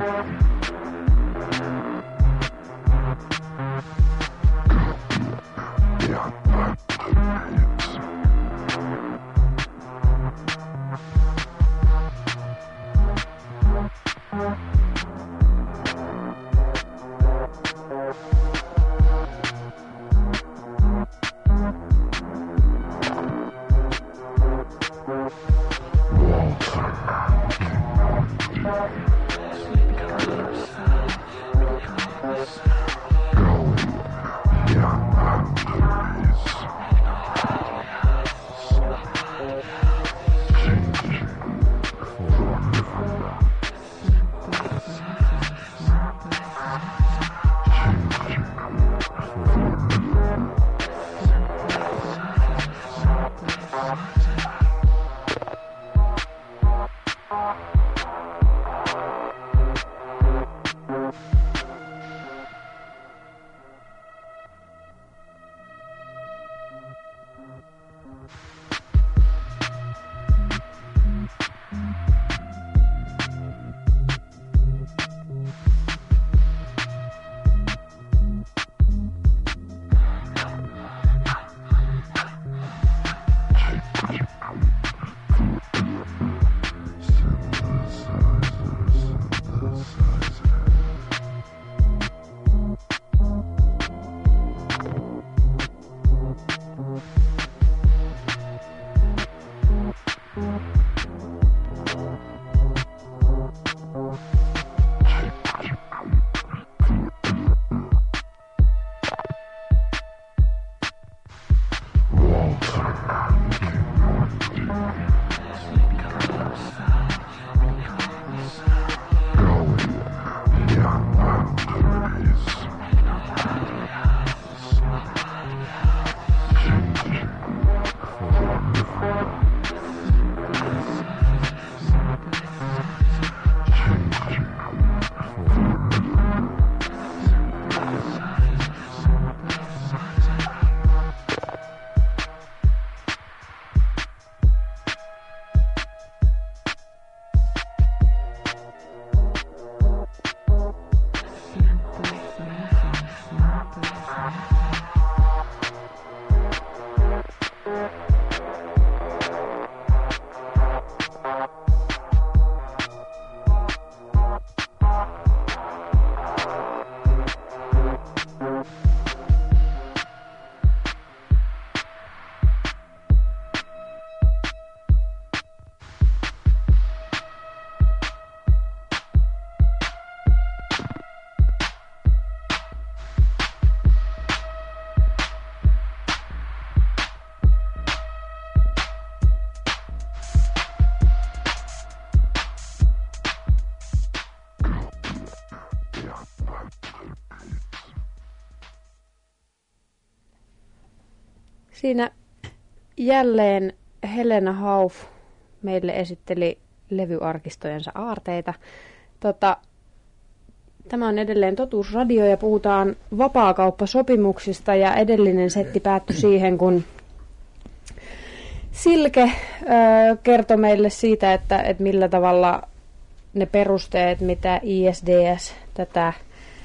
Siinä jälleen Helena Hauff meille esitteli levyarkistojensa aarteita. Tämä on edelleen Totuusradio ja puhutaan vapaakauppasopimuksista ja edellinen setti päättyi siihen, kun Silke kertoi meille siitä, että millä tavalla ne perusteet, mitä ISDS, tätä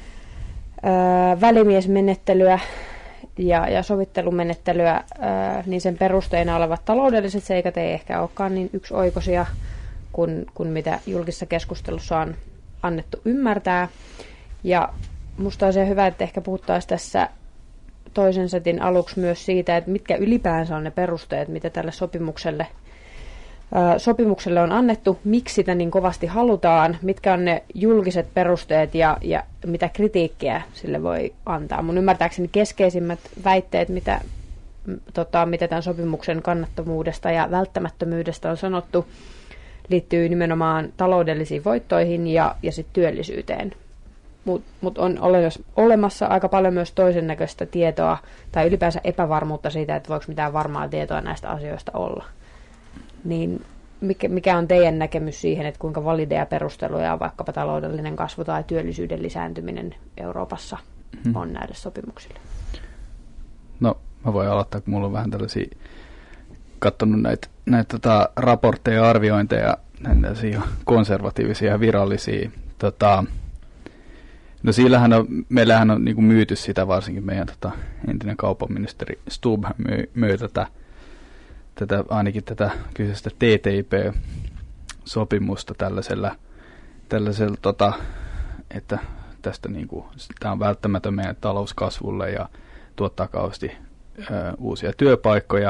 välimiesmenettelyä ja sovittelumenettelyä, niin sen perusteena olevat taloudelliset seikat ei ehkä olekaan niin yksioikoisia kuin mitä julkisessa keskustelussa on annettu ymmärtää. Ja musta on se hyvä, että ehkä puhuttaisiin tässä toisen setin aluksi myös siitä, että mitkä ylipäänsä on ne perusteet, mitä tälle sopimukselle on annettu, miksi sitä niin kovasti halutaan, mitkä on ne julkiset perusteet ja mitä kritiikkiä sille voi antaa. Mun ymmärtääkseni keskeisimmät väitteet, mitä tämän sopimuksen kannattomuudesta ja välttämättömyydestä on sanottu, liittyy nimenomaan taloudellisiin voittoihin ja sit työllisyyteen. Mut on olemassa aika paljon myös toisen näköistä tietoa tai ylipäänsä epävarmuutta siitä, että voiko mitään varmaa tietoa näistä asioista olla. Niin mikä on teidän näkemys siihen, että kuinka valideja perusteluja on vaikkapa taloudellinen kasvu tai työllisyyden lisääntyminen Euroopassa on näille sopimuksille? No, mä voin aloittaa, kun mulla on vähän tällaisia katsonut näitä raportteja ja arviointeja, näitä konservatiivisia ja virallisia No meillähän on niin kuin myyty sitä, varsinkin meidän entinen kaupanministeri Stubb myy ainakin tätä kyseistä TTIP-sopimusta tällaisella että tästä niin kuin, tämä on välttämätön meidän talouskasvulle ja tuottaa kauheasti uusia työpaikkoja.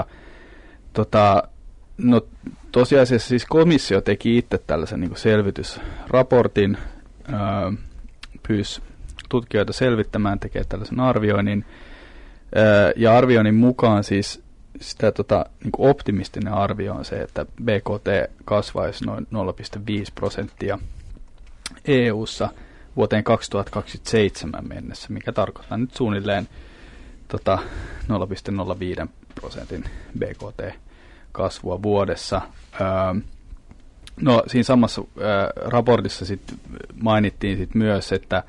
No tosiasiassa siis komissio teki itse tällaisen niin kuin selvitysraportin, pyysi tutkijoita selvittämään, tekee tällaisen arvioinnin, ja arvioinnin mukaan siis sitä niin kuin optimistinen arvio on se, että BKT kasvaisi noin 0,5% EU:ssa vuoteen 2027 mennessä, mikä tarkoittaa nyt suunnilleen 0,05% BKT-kasvua vuodessa. No siinä samassa raportissa sit mainittiin sit myös, että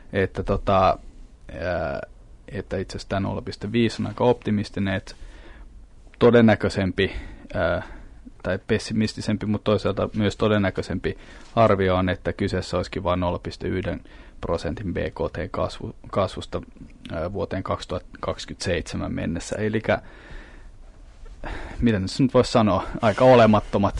itse asiassa tämä 0,5 on aika optimistinen, että todennäköisempi tai pessimistisempi, mutta toisaalta myös todennäköisempi arvio on, että kyseessä olisikin vain 0,1% BKT-kasvusta vuoteen 2027 mennessä. Eli miten nyt voisi sanoa, aika olemattomat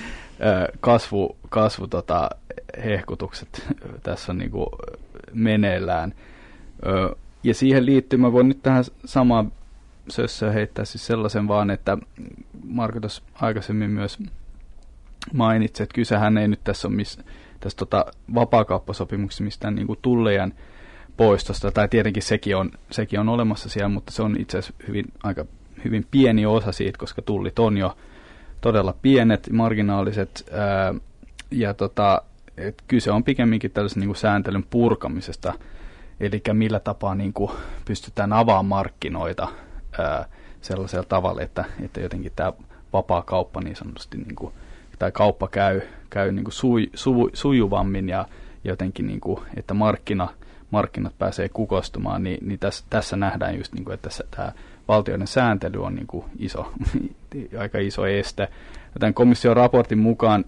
hehkutukset tässä on niin kuin meneillään. Ja siihen liittyen mä voin nyt tähän samaan sössöön heittää siis sellaisen vaan, että Marko tuossa aikaisemmin myös mainitsi, että kysehän ei nyt tässä ole tässä vapaakauppasopimuksessa mistään niin kuin tullejen poistosta, tai tietenkin sekin on olemassa siellä, mutta se on itse asiassa aika hyvin pieni osa siitä, koska tullit on jo todella pienet, marginaaliset, ja et kyse on pikemminkin tällaisen niin kuin sääntelyn purkamisesta, eli millä tapaa niin kuin pystytään avaamaan markkinoita sellaisella tavalla, että jotenkin tämä vapaa kauppa niin sanotusti, niin kuin, tai kauppa käy niin kuin sujuvammin ja jotenkin, niin kuin, että markkinat pääsee kukostumaan, niin tässä nähdään just, niin kuin, että tämä valtioiden sääntely on niin kuin aika iso este. Tämän komission raportin mukaan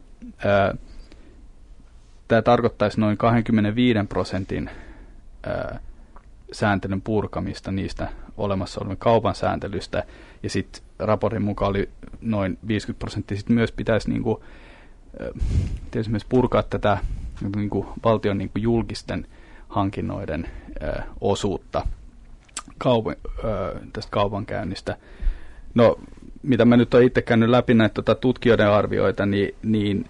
tämä tarkoittaisi noin 25% sääntelyn purkamista niistä olemassa olevien kaupan sääntelystä, ja sitten raportin mukaan oli noin 50%. Sitten myös pitäisi niinku, myös purkaa tätä niinku, valtion niinku, julkisten hankinnoiden osuutta tästä kaupankäynnistä. No, mitä mä nyt olen itse käynyt läpi näitä tutkijoiden arvioita, niin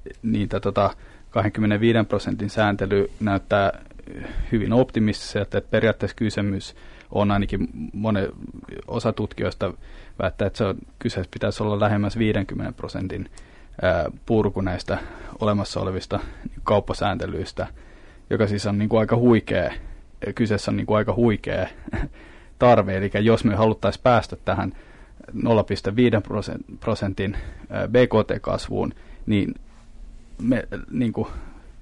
25% sääntely näyttää hyvin optimistiselta, että periaatteessa kysymys on ainakin monen osa tutkijoista väittää, että kyseessä pitäisi olla lähemmäs 50% purku näistä olemassa olevista kauppasääntelyistä, joka siis on niin kuin aika huikea, kyseessä on niin kuin aika huikea tarve, eli jos me haluttaisiin päästä tähän 0,5% BKT-kasvuun, niin me niin kuin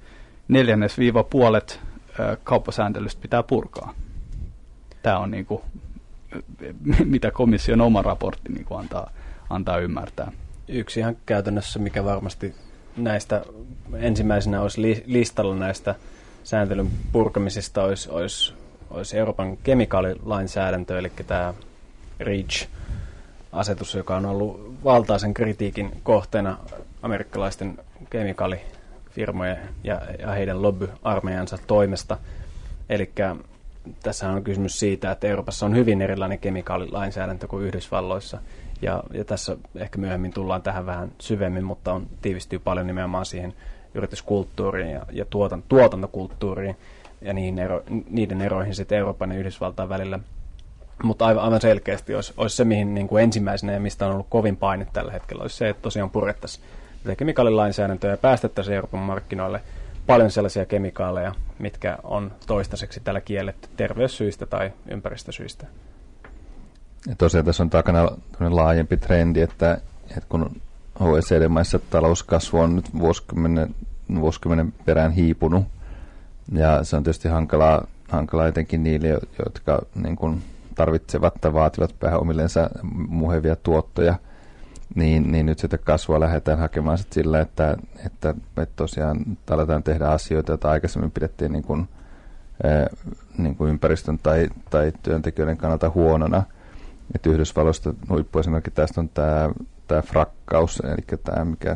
4–5% kauppasääntelystä pitää purkaa. Tämä on niin kuin, mitä komission oma raportti niin kuin antaa ymmärtää. Yksi ihan käytännössä, mikä varmasti näistä ensimmäisenä olisi listalla näistä sääntelyn purkamisista, olisi Euroopan kemikaalilainsäädäntö, eli tämä REACH-asetus, joka on ollut valtaisen kritiikin kohteena amerikkalaisten kemikaalifirmojen ja heidän lobbyarmeijansa toimesta. Eli tässä on kysymys siitä, että Euroopassa on hyvin erilainen kemikaalilainsäädäntö kuin Yhdysvalloissa. Ja tässä ehkä myöhemmin tullaan tähän vähän syvemmin, mutta tiivistyy paljon nimenomaan siihen yrityskulttuuriin ja tuotantokulttuuriin ja niiden eroihin sitten Euroopan ja Yhdysvaltain välillä. Mutta aivan selkeästi olisi se, mihin niin kuin ensimmäisenä ja mistä on ollut kovin paine tällä hetkellä, olisi se, että tosiaan purettaisiin tätä kemikaalilainsäädäntöä ja päästettäisiin Euroopan markkinoille paljon sellaisia kemikaaleja, mitkä on toistaiseksi tällä kielletty terveyssyistä tai ympäristösyistä. Ja tosiaan tässä on takana laajempi trendi, että kun OECD-maissa talouskasvu on nyt vuosikymmenen perään hiipunut, ja se on tietysti hankalaa etenkin niille, jotka niin kuin tarvitsevat tai vaativat pääomillensa muhevia tuottoja niin nyt sitä kasvua lähdetään hakemaan sit sillä, että tosiaan aletaan tehdä asioita, joita aikaisemmin pidettiin niin kuin ympäristön tai työntekijöiden kannalta huonona. Et Yhdysvalloista huippuesimerkki tästä on tämä frakkaus, eli tämä mikä...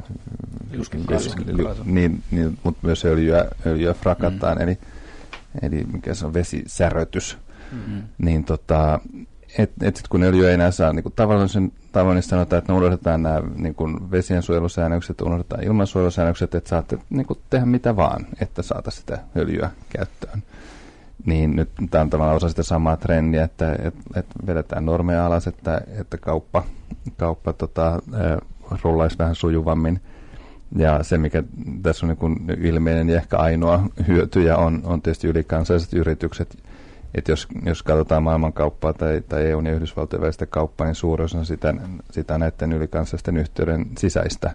Niin, mutta myös öljyä frakataan, eli mikä se on vesisärötys. Niin sitten kun öljyä ei enää saa, niin tavallisesti sanotaan, että unohdetaan nämä niin kuin vesiensuojelusäännökset, unohdetaan ilmansuojelusäännökset, että saatte niin kuin tehdä mitä vaan, että saataisiin sitä öljyä käyttöön. Niin nyt tämä on tavallaan osa sitä samaa trendiä, että vedetään normeja alas, että kauppa rullaisi vähän sujuvammin. Ja se, mikä tässä on niin kuin ilmeinen ja ehkä ainoa hyötyjä, on tietysti ylikansalliset yritykset. Että jos katsotaan maailmankauppaa tai EUn ja Yhdysvaltojen välistä kauppaa, niin suuri osa on sitä näiden ylikansallisten yhteyden sisäistä.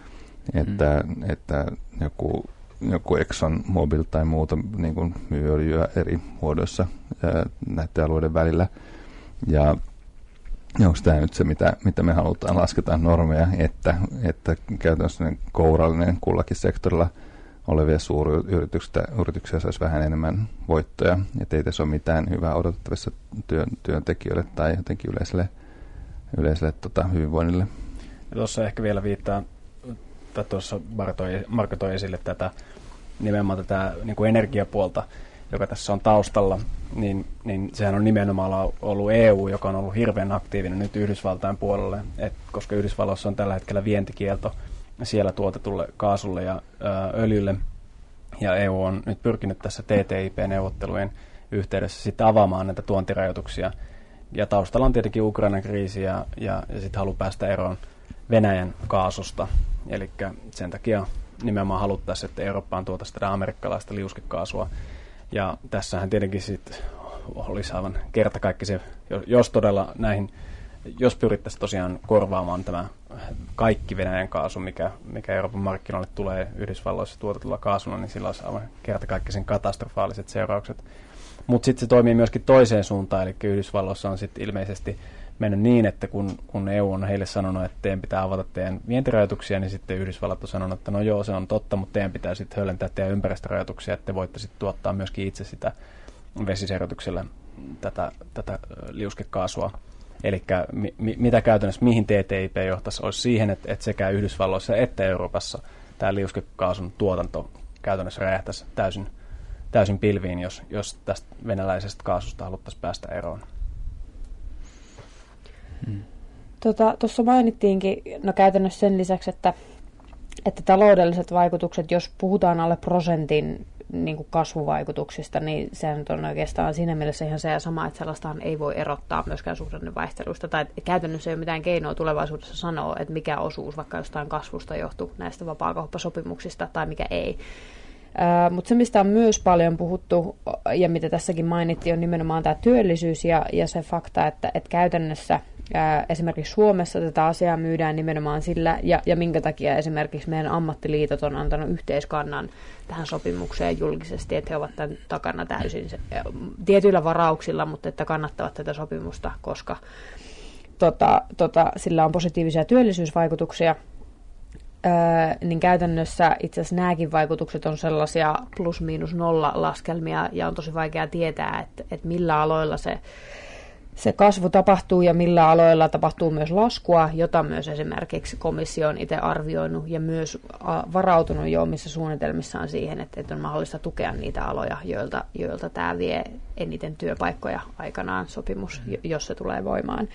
Että joku Exxon Mobil tai muuta niin kuin myy öljyä eri muodoissa näiden alueiden välillä. Ja onko tämä nyt se, mitä me halutaan, lasketaan normeja, että käytännössä kourallinen kullakin sektorilla olevia suuryrityksiä saisi vähän enemmän voittoja, että ei tässä ole mitään hyvää odotettavissa työntekijöille tai jotenkin yleiselle hyvinvoinnille. Ja tuossa ehkä vielä viittaa, tai tuossa Marko toi esille nimenomaan tätä niin kuin energiapuolta, joka tässä on taustalla, niin sehän on nimenomaan ollut EU, joka on ollut hirveän aktiivinen nyt Yhdysvaltain puolelle, koska Yhdysvalloissa on tällä hetkellä vientikielto siellä tuotetulle kaasulle ja öljylle, ja EU on nyt pyrkinyt tässä TTIP-neuvottelujen yhteydessä sitten avaamaan näitä tuontirajoituksia, ja taustalla on tietenkin Ukrainan kriisi, ja sitten halu päästä eroon Venäjän kaasusta, eli sen takia nimenomaan haluttaisiin, että Eurooppaan tuotaisiin tätä amerikkalaista liuskekaasua, ja tässähän tietenkin sitten olisi aivan kertakaikkisen, jos todella jos pyrittäisiin tosiaan korvaamaan tämä kaikki Venäjän kaasu, mikä Euroopan markkinoille tulee Yhdysvalloissa tuotetulla kaasuna, niin sillä olisi aivan kertakaikkisen katastrofaaliset seuraukset. Mutta sitten se toimii myöskin toiseen suuntaan, eli Yhdysvalloissa on sitten ilmeisesti mennyt niin, että kun EU on heille sanonut, että teidän pitää avata teidän vientirajoituksia, niin sitten Yhdysvallat on sanonut, että no joo, se on totta, mutta teidän pitää sitten höllentää teidän ympäristörajoituksia, että te voitte sitten tuottaa myöskin itse sitä vesiserotuksella tätä liuskekaasua. Eli mitä käytännössä, mihin TTIP johtaisi, olisi siihen, että sekä Yhdysvalloissa että Euroopassa tämä liuskekaasun tuotanto käytännössä räjähtäisi täysin pilviin, jos tästä venäläisestä kaasusta haluttaisiin päästä eroon. Tuossa mainittiinkin käytännössä sen lisäksi, että taloudelliset vaikutukset, jos puhutaan alle prosentin niin kuin kasvuvaikutuksista, niin se on oikeastaan siinä mielessä ihan se ja sama, että sellaistahan ei voi erottaa myöskään suhdannevaihteluista, tai käytännössä ei ole mitään keinoa tulevaisuudessa sanoa, että mikä osuus vaikka jostain kasvusta johtuu näistä vapaakauppasopimuksista tai mikä ei. Mutta se, mistä on myös paljon puhuttu ja mitä tässäkin mainittiin, on nimenomaan tämä työllisyys ja se fakta, että käytännössä esimerkiksi Suomessa tätä asiaa myydään nimenomaan sillä, ja minkä takia esimerkiksi meidän ammattiliitot on antanut yhteiskannan tähän sopimukseen julkisesti, että he ovat tämän takana täysin tietyillä varauksilla, mutta että kannattavat tätä sopimusta, koska sillä on positiivisia työllisyysvaikutuksia. Niin käytännössä itse asiassa nämäkin vaikutukset on sellaisia plus-miinus-nolla laskelmia, ja on tosi vaikea tietää, että millä aloilla se kasvu tapahtuu ja millä aloilla tapahtuu myös laskua, jota myös esimerkiksi komissio on itse arvioinut ja myös varautunut jo omissa suunnitelmissaan siihen, että on mahdollista tukea niitä aloja, joilta tämä vie eniten työpaikkoja aikanaan sopimus, jos se tulee voimaan.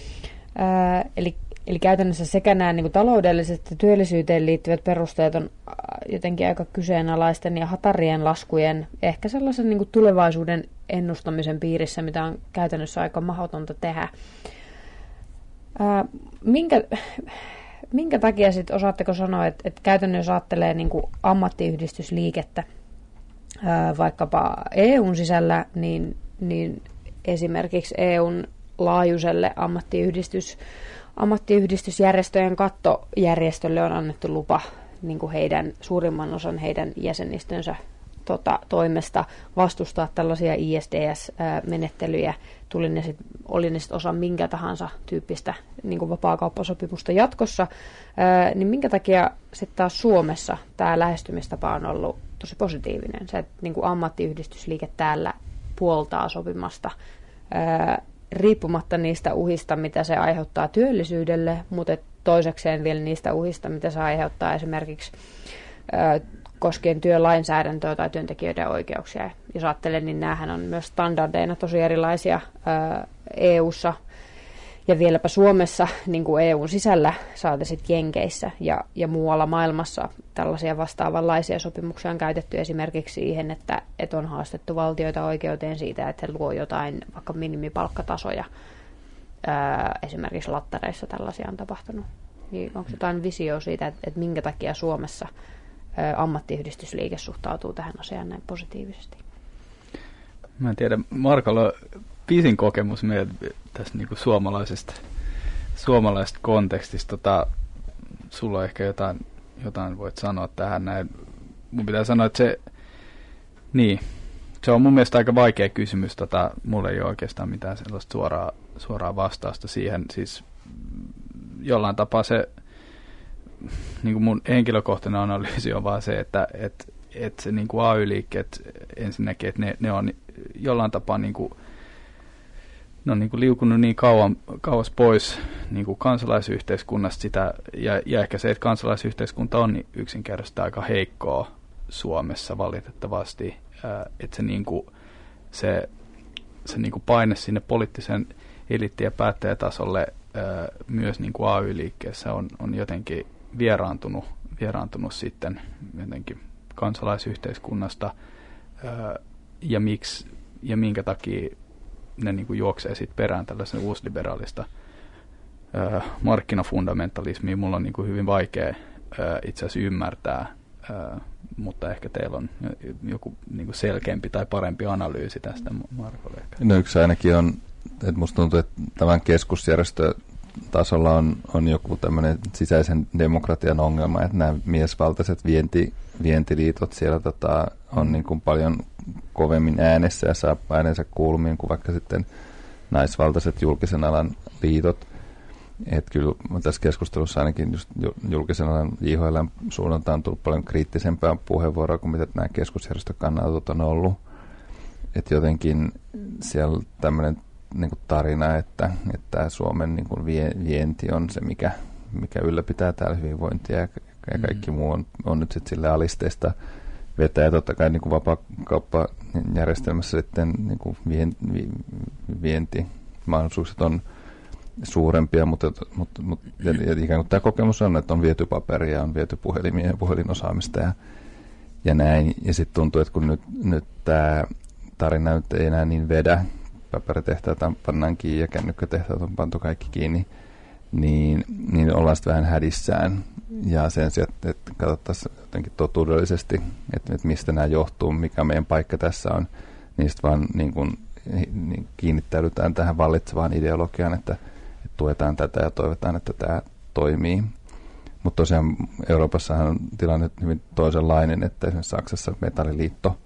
Eli käytännössä sekä nämä niin kuin taloudelliset ja työllisyyteen liittyvät perusteet on jotenkin aika kyseenalaisten ja hatarien laskujen, ehkä sellaisen niin kuin tulevaisuuden ennustamisen piirissä, mitä on käytännössä aika mahdotonta tehdä. Minkä takia sitten osaatteko sanoa, että käytännössä ajattelee niin kuin ammattiyhdistysliikettä vaikkapa EUn sisällä, niin esimerkiksi EUn laajuiselle ammattiyhdistysjärjestöjen kattojärjestölle on annettu lupa niin kuin suurimman osan heidän jäsenistönsä toimesta vastustaa tällaisia ISDS-menettelyjä, oli ne sitten osa minkä tahansa tyyppistä niin kuin vapaakauppasopimusta jatkossa, niin minkä takia sitten taas Suomessa tämä lähestymistapa on ollut tosi positiivinen. Se, että niin kuin ammattiyhdistysliike täällä puoltaa sopimasta, riippumatta niistä uhista, mitä se aiheuttaa työllisyydelle, mutta toisekseen vielä niistä uhista, mitä se aiheuttaa esimerkiksi koskien työlainsäädäntöä tai työntekijöiden oikeuksia. Jos ajattelen, niin näähän on myös standardeina tosi erilaisia EU:ssa ja vieläpä Suomessa niin kuin EUn sisällä, saati sitten Jenkeissä ja muualla maailmassa tällaisia vastaavanlaisia sopimuksia on käytetty esimerkiksi siihen, että on haastettu valtioita oikeuteen siitä, että he luo jotain vaikka minimipalkkatasoja. Esimerkiksi lattareissa tällaisia on tapahtunut. Niin onko jotain visioa siitä, että minkä takia Suomessa ammattiyhdistysliike suhtautuu tähän asiaan näin positiivisesti? Mä en tiedä, Markolla pisin kokemus meidän tässä niinku suomalaisesta kontekstista. Sulla on ehkä jotain voit sanoa tähän näin. Mun pitää sanoa, että se on mun mielestä aika vaikea kysymys. Mulla ei ole oikeastaan mitään sellaista suoraa vastausta siihen. Siis jollain tapaa se niin kuin mun henkilökohtainen analyysi on vaan se, että se niin kuin AY-liikkeet ensinnäkin, että ne on jollain tapaa ne on niin kuin liukunut niin kauas pois niin kuin kansalaisyhteiskunnasta sitä, ja ehkä se, että kansalaisyhteiskunta on niin yksinkertaisesti aika heikkoa Suomessa valitettavasti, että se niin kuin paine sinne poliittisen eliitti- ja päättäjätasolle myös niin kuin AY-liikkeessä on jotenkin vieraantunut sitten jotenkin kansalaisyhteiskunnasta, ja minkä takia ne niin kuin juoksee sitten perään tällaisen uusliberaalista markkinafundamentalismia. Mulla on niin kuin hyvin vaikea itse asiassa ymmärtää, mutta ehkä teillä on joku niin kuin selkeämpi tai parempi analyysi tästä, Markolle. No yksi ainakin on, että musta tuntuu, että tämän keskusjärjestötasolla on joku tämmöinen sisäisen demokratian ongelma, että nämä miesvaltaiset vientiliitot siellä on niin kuin paljon kovemmin äänessä ja saa äänensä kuulumiin kuin vaikka sitten naisvaltaiset julkisen alan liitot. Että kyllä tässä keskustelussa ainakin just julkisen alan JHL:n suunnalta on tullut paljon kriittisempää puheenvuoroa kuin mitä nämä keskusjärjestökannatut on ollut. Että jotenkin siellä tämmöinen niin kuin tarina, että Suomen niin kuin vienti on se, mikä ylläpitää täällä hyvinvointia ja kaikki muu on nyt sitten sille alisteista vetää. Ja totta kai niin kuin vapaakauppajärjestelmässä sitten niin kuin vientimahdollisuudet on suurempia, mutta ikään kuin tämä kokemus on, että on viety paperia, on viety puhelimia ja puhelinosaamista ja näin. Ja sitten tuntuu, että kun nyt tämä tarina nyt ei enää niin vedä, paperitehtaat pannaan kiinni ja kännykkätehtaat on pantu kaikki kiinni, niin ollaan sitten vähän hädissään. Ja sen sijaan, että katsottaisiin jotenkin totuudellisesti, että mistä nämä johtuu, mikä meidän paikka tässä on, niin sitten vaan niin kiinnittäydytään tähän vallitsevaan ideologiaan, että tuetaan tätä ja toivotaan, että tämä toimii. Mutta tosiaan Euroopassahan on tilanne hyvin toisenlainen, että esimerkiksi Saksassa Metalliliitto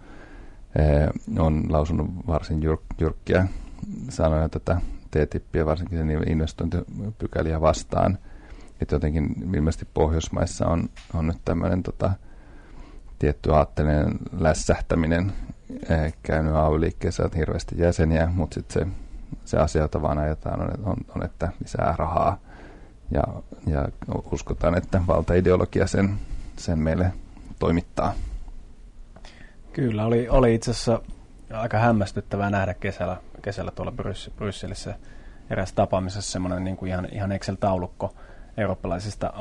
on lausunut varsin jyrkkiä sanoja tätä TTIPiä, varsinkin sen investointipykäliä vastaan. Että jotenkin ilmeisesti Pohjoismaissa on nyt tämmöinen tietty aatteellinen lässähtäminen käynyt AY-liikkeessä, että hirveästi jäseniä, mutta sitten se asia, jota vaan ajetaan, on, että lisää rahaa. Ja uskotaan, että valtaideologia sen meille toimittaa. Kyllä, oli itse asiassa aika hämmästyttävää nähdä kesällä tuolla Brysselissä eräässä tapaamisessa semmoinen niin kuin ihan Excel-taulukko eurooppalaisista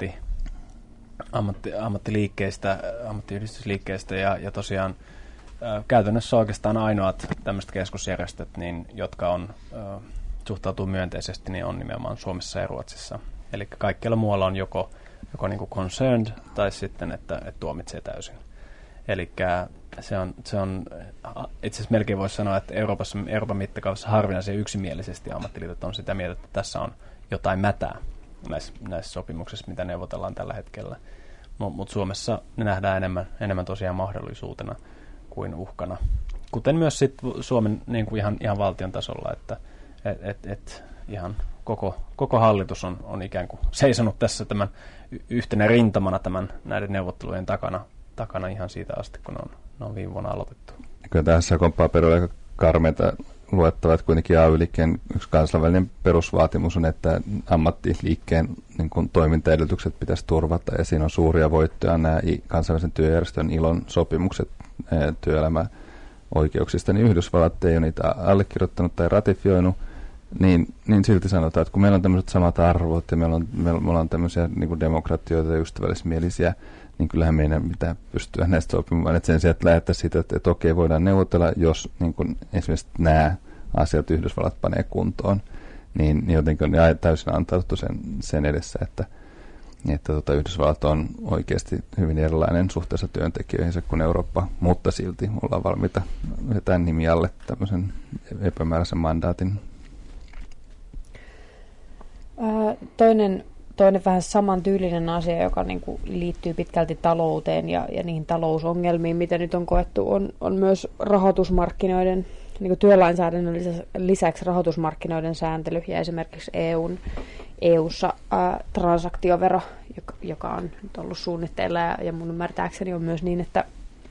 ammattiliikkeistä, ammattiyhdistysliikkeistä ja tosiaan käytännössä oikeastaan ainoat tämmöiset keskusjärjestöt, niin, jotka suhtautuu myönteisesti, niin on nimenomaan Suomessa ja Ruotsissa. Eli kaikkialla muualla on joko niin kuin concerned tai sitten, että tuomitsee täysin. Eli se on itse asiassa melkein voisi sanoa, että Euroopan mittakaavassa harvinaisen yksimielisesti ammattiliitot on sitä mieltä, että tässä on jotain mätää näissä sopimuksissa, mitä neuvotellaan tällä hetkellä. Mutta Suomessa ne nähdään enemmän tosiaan mahdollisuutena. kuin uhkana. Kuten myös sit Suomen niin kuin ihan valtion tasolla, että ihan koko hallitus on ikään kuin seisonut tässä tämän yhtenä rintamana näiden neuvottelujen takana ihan siitä asti, kun ne on viime vuonna aloitettu. Kyllä tässä on paperilla aika karmeita luettava, että kuitenkin AY-liikkeen yksi kansainvälinen perusvaatimus on, että ammattiliikkeen niin kuin toimintaedellytykset pitäisi turvata, ja siinä on suuria voittoja nämä kansainvälisen työjärjestön ILOn sopimukset työelämäoikeuksista, niin Yhdysvallat ei ole niitä allekirjoittanut tai ratifioinut, niin silti sanotaan, että kun meillä on tämmöiset samat arvot ja me ollaan tämmöisiä niin kuin demokratioita ja ystävällismielisiä, niin kyllähän meidän pitää pystyä näistä sopimaan. Että sen sijaan, että lähettäisiin sitä, että okei, voidaan neuvotella, jos niin kun esimerkiksi nämä asiat Yhdysvallat panee kuntoon, niin jotenkin on täysin antauduttu sen edessä, että Yhdysvallat on oikeasti hyvin erilainen suhteessa työntekijöihinsä kuin Eurooppa, mutta silti ollaan valmiita vetämään nimi alle tämmöisen epämääräisen mandaatin. Toinen vähän samantyylinen asia, joka niin kuin liittyy pitkälti talouteen ja niihin talousongelmiin, mitä nyt on koettu, on myös rahoitusmarkkinoiden, niin kuin työlainsäädännön lisäksi rahoitusmarkkinoiden sääntely ja esimerkiksi EU:ssa transaktiovero, joka on nyt ollut suunnitteilla ja mun ymmärtääkseni on myös niin, että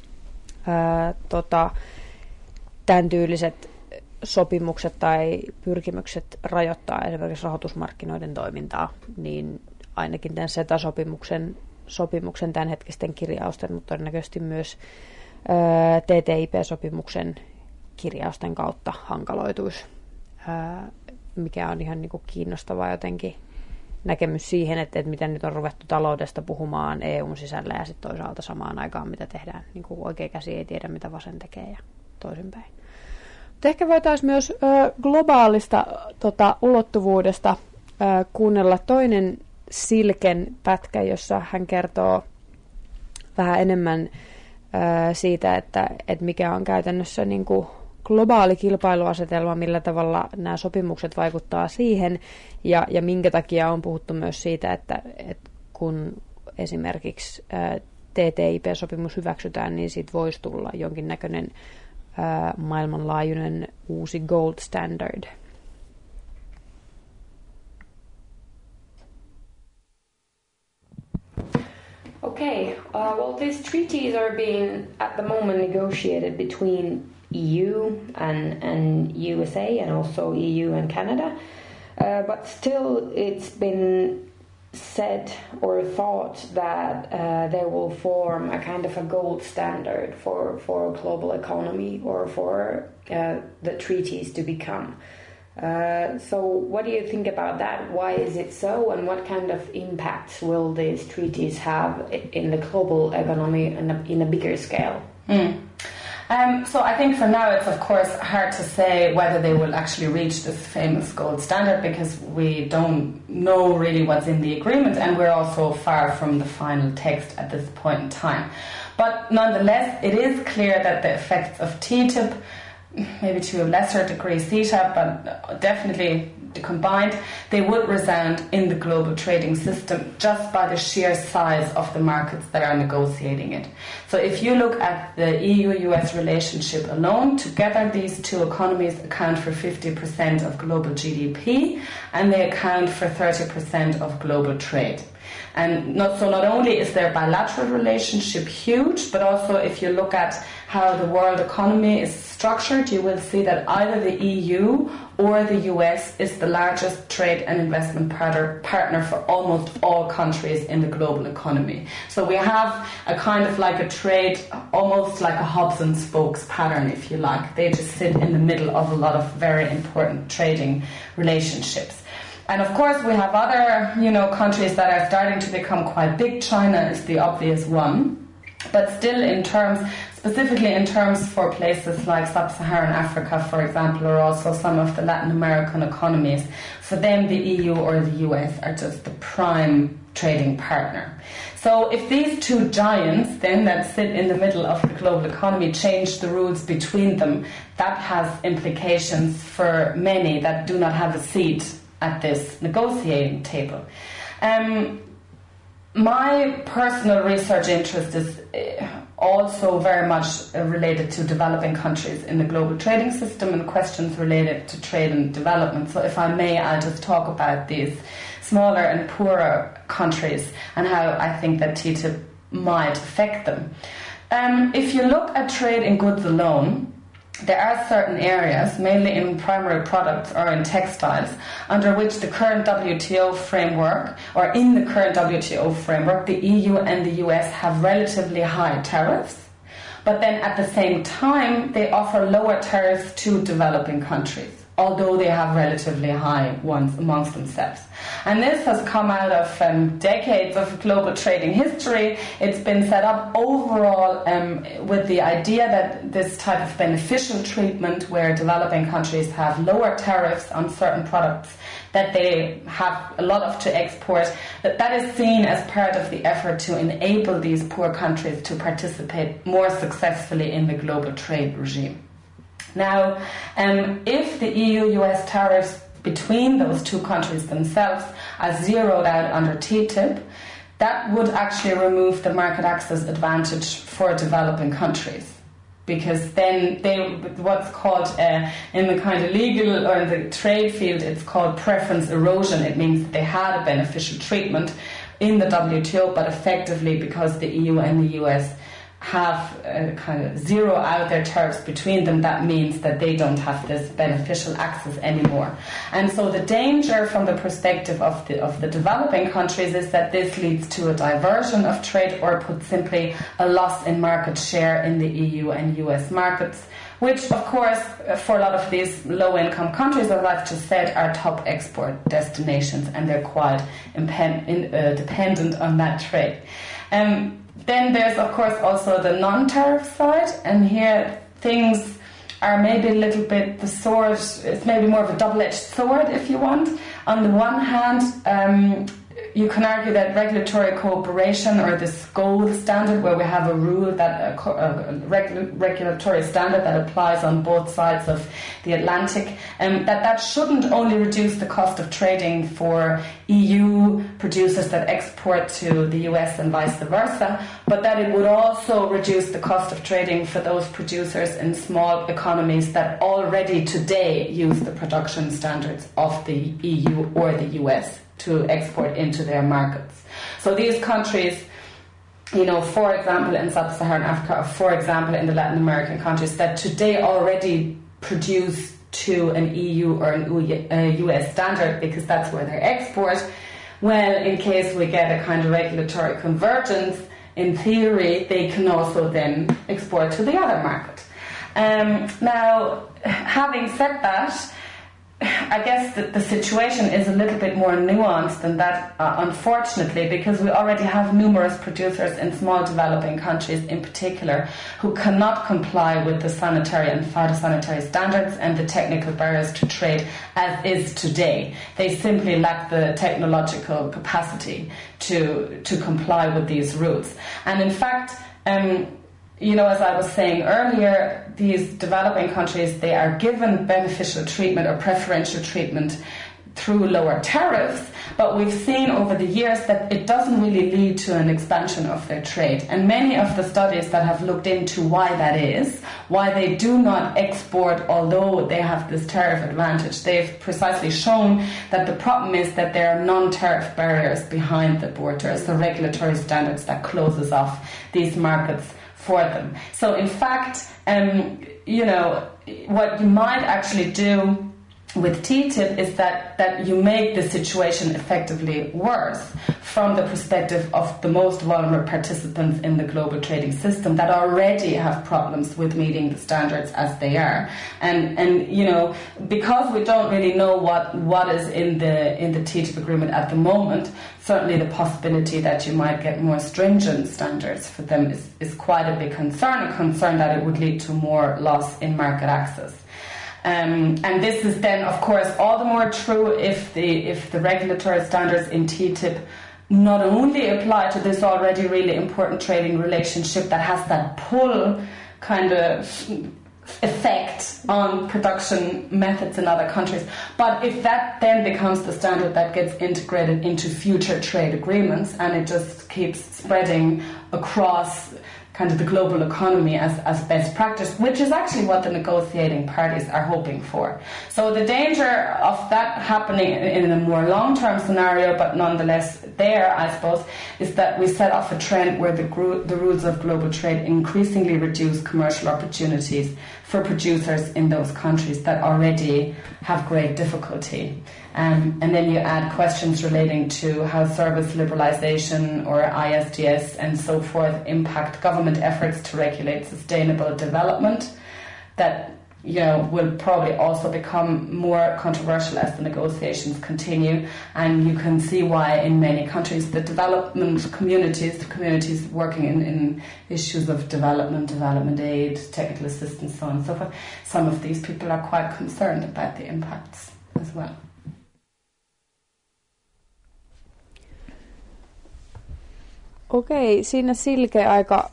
tämän tyyliset sopimukset tai pyrkimykset rajoittaa esimerkiksi rahoitusmarkkinoiden toimintaa, niin ainakin tämän SETA-sopimuksen tämänhetkisten kirjausten, mutta todennäköisesti myös TTIP-sopimuksen kirjausten kautta hankaloituisi, mikä on ihan niin kuin kiinnostava jotenkin näkemys siihen, että miten nyt on ruvettu taloudesta puhumaan EUn sisällä ja sitten toisaalta samaan aikaan, mitä tehdään. Niin kuin oikea käsi ei tiedä, mitä vasen tekee ja toisinpäin. Ehkä voitaisiin myös globaalista ulottuvuudesta kuunnella toinen Silken pätkä, jossa hän kertoo vähän enemmän siitä, että mikä on käytännössä niin kuin globaali kilpailuasetelma, millä tavalla nämä sopimukset vaikuttaa siihen, ja minkä takia on puhuttu myös siitä, että kun esimerkiksi TTIP-sopimus hyväksytään, niin siitä voisi tulla jonkinnäköinen maailmanlaajuinen uusi gold standard. Okay, well, these treaties are being at the moment negotiated between EU and USA and also EU and Canada, but still it's been said or thought that they will form a kind of a gold standard for global economy or for the treaties to become. So what do you think about that? Why is it so, and what kind of impacts will these treaties have in the global economy in a bigger scale? So I think for now it's of course hard to say whether they will actually reach this famous gold standard, because we don't know really what's in the agreement, and we're also far from the final text at this point in time. But nonetheless, it is clear that the effects of TTIP, maybe to a lesser degree CETA, but definitely combined, they would resound in the global trading system just by the sheer size of the markets that are negotiating it. So if you look at the EU-US relationship alone, together these two economies account for 50% of global GDP, and they account for 30% of global trade. And not only is their bilateral relationship huge, but also if you look at how the world economy is structured, you will see that either the EU or the US is the largest trade and investment partner for almost all countries in the global economy. So we have a kind of like a trade, almost like a hubs and spokes pattern, if you like. They just sit in the middle of a lot of very important trading relationships. And of course we have other, countries that are starting to become quite big. China is the obvious one. But still specifically in terms for places like Sub-Saharan Africa, for example, or also some of the Latin American economies, for them the EU or the US are just the prime trading partner. So if these two giants then that sit in the middle of the global economy change the rules between them, that has implications for many that do not have a seat at this negotiating table. My personal research interest is also very much related to developing countries in the global trading system and questions related to trade and development. So if I may, I'll just talk about these smaller and poorer countries and how I think that TTIP might affect them. If you look at trade in goods alone, there are certain areas, mainly in primary products or in textiles, under which the current WTO framework, or in the current WTO framework, the EU and the US have relatively high tariffs, but then at the same time they offer lower tariffs to developing countries, although they have relatively high ones amongst themselves. And this has come out of decades of global trading history. It's been set up overall with the idea that this type of beneficial treatment, where developing countries have lower tariffs on certain products that they have a lot of to export, that is seen as part of the effort to enable these poor countries to participate more successfully in the global trade regime. Now, if the EU-US tariffs between those two countries themselves are zeroed out under TTIP, that would actually remove the market access advantage for developing countries. Because then what's called in the kind of legal or in the trade field, it's called preference erosion. It means that they had a beneficial treatment in the WTO, but effectively because the EU and the US have kind of zero out their tariffs between them, that means that they don't have this beneficial access anymore. And so the danger from the perspective of the developing countries is that this leads to a diversion of trade, or put simply, a loss in market share in the EU and US markets, which of course for a lot of these low-income countries, as I've just said, are top export destinations, and they're quite dependent on that trade. Then there's, of course, also the non-tariff side, and here things are maybe a little bit the sword, it's maybe more of a double-edged sword, if you want. On the one hand, you can argue that regulatory cooperation, or this gold standard, where we have a rule that a regulatory standard that applies on both sides of the Atlantic, that shouldn't only reduce the cost of trading for EU producers that export to the US and vice versa, but that it would also reduce the cost of trading for those producers in small economies that already today use the production standards of the EU or the US to export into their markets. So these countries, for example in Sub-Saharan Africa, or for example in the Latin American countries that today already produce to an EU or an US standard, because that's where they export, well, in case we get a kind of regulatory convergence, in theory they can also then export to the other market. Now, having said that, I guess that the situation is a little bit more nuanced than that, unfortunately, because we already have numerous producers in small developing countries in particular who cannot comply with the sanitary and phytosanitary standards and the technical barriers to trade as is today. They simply lack the technological capacity to comply with these rules. And in fact, as I was saying earlier, these developing countries, they are given beneficial treatment or preferential treatment through lower tariffs, but we've seen over the years that it doesn't really lead to an expansion of their trade. And many of the studies that have looked into why that is, why they do not export although they have this tariff advantage, they've precisely shown that the problem is that there are non-tariff barriers behind the borders, the regulatory standards that closes off these markets for them. So in fact, what you might actually do with TTIP is that you make the situation effectively worse from the perspective of the most vulnerable participants in the global trading system that already have problems with meeting the standards as they are. And because we don't really know what is in the TTIP agreement at the moment, certainly the possibility that you might get more stringent standards for them is quite a big concern, a concern that it would lead to more loss in market access. And this is then, of course, all the more true if the regulatory standards in TTIP not only apply to this already really important trading relationship that has that pull kind of effect on production methods in other countries, but if that then becomes the standard that gets integrated into future trade agreements and it just keeps spreading across kind of the global economy as best practice, which is actually what the negotiating parties are hoping for. So the danger of that happening in a more long-term scenario, but nonetheless there, I suppose, is that we set off a trend where the rules of global trade increasingly reduce commercial opportunities for producers in those countries that already have great difficulty. And then you add questions relating to how service liberalization or ISDS and so forth impact government efforts to regulate sustainable development that, you know, will probably also become more controversial as the negotiations continue. And you can see why in many countries the development communities, the communities working in issues of development aid, technical assistance, so on and so forth, some of these people are quite concerned about the impacts as well. Okei, siinä Silke aika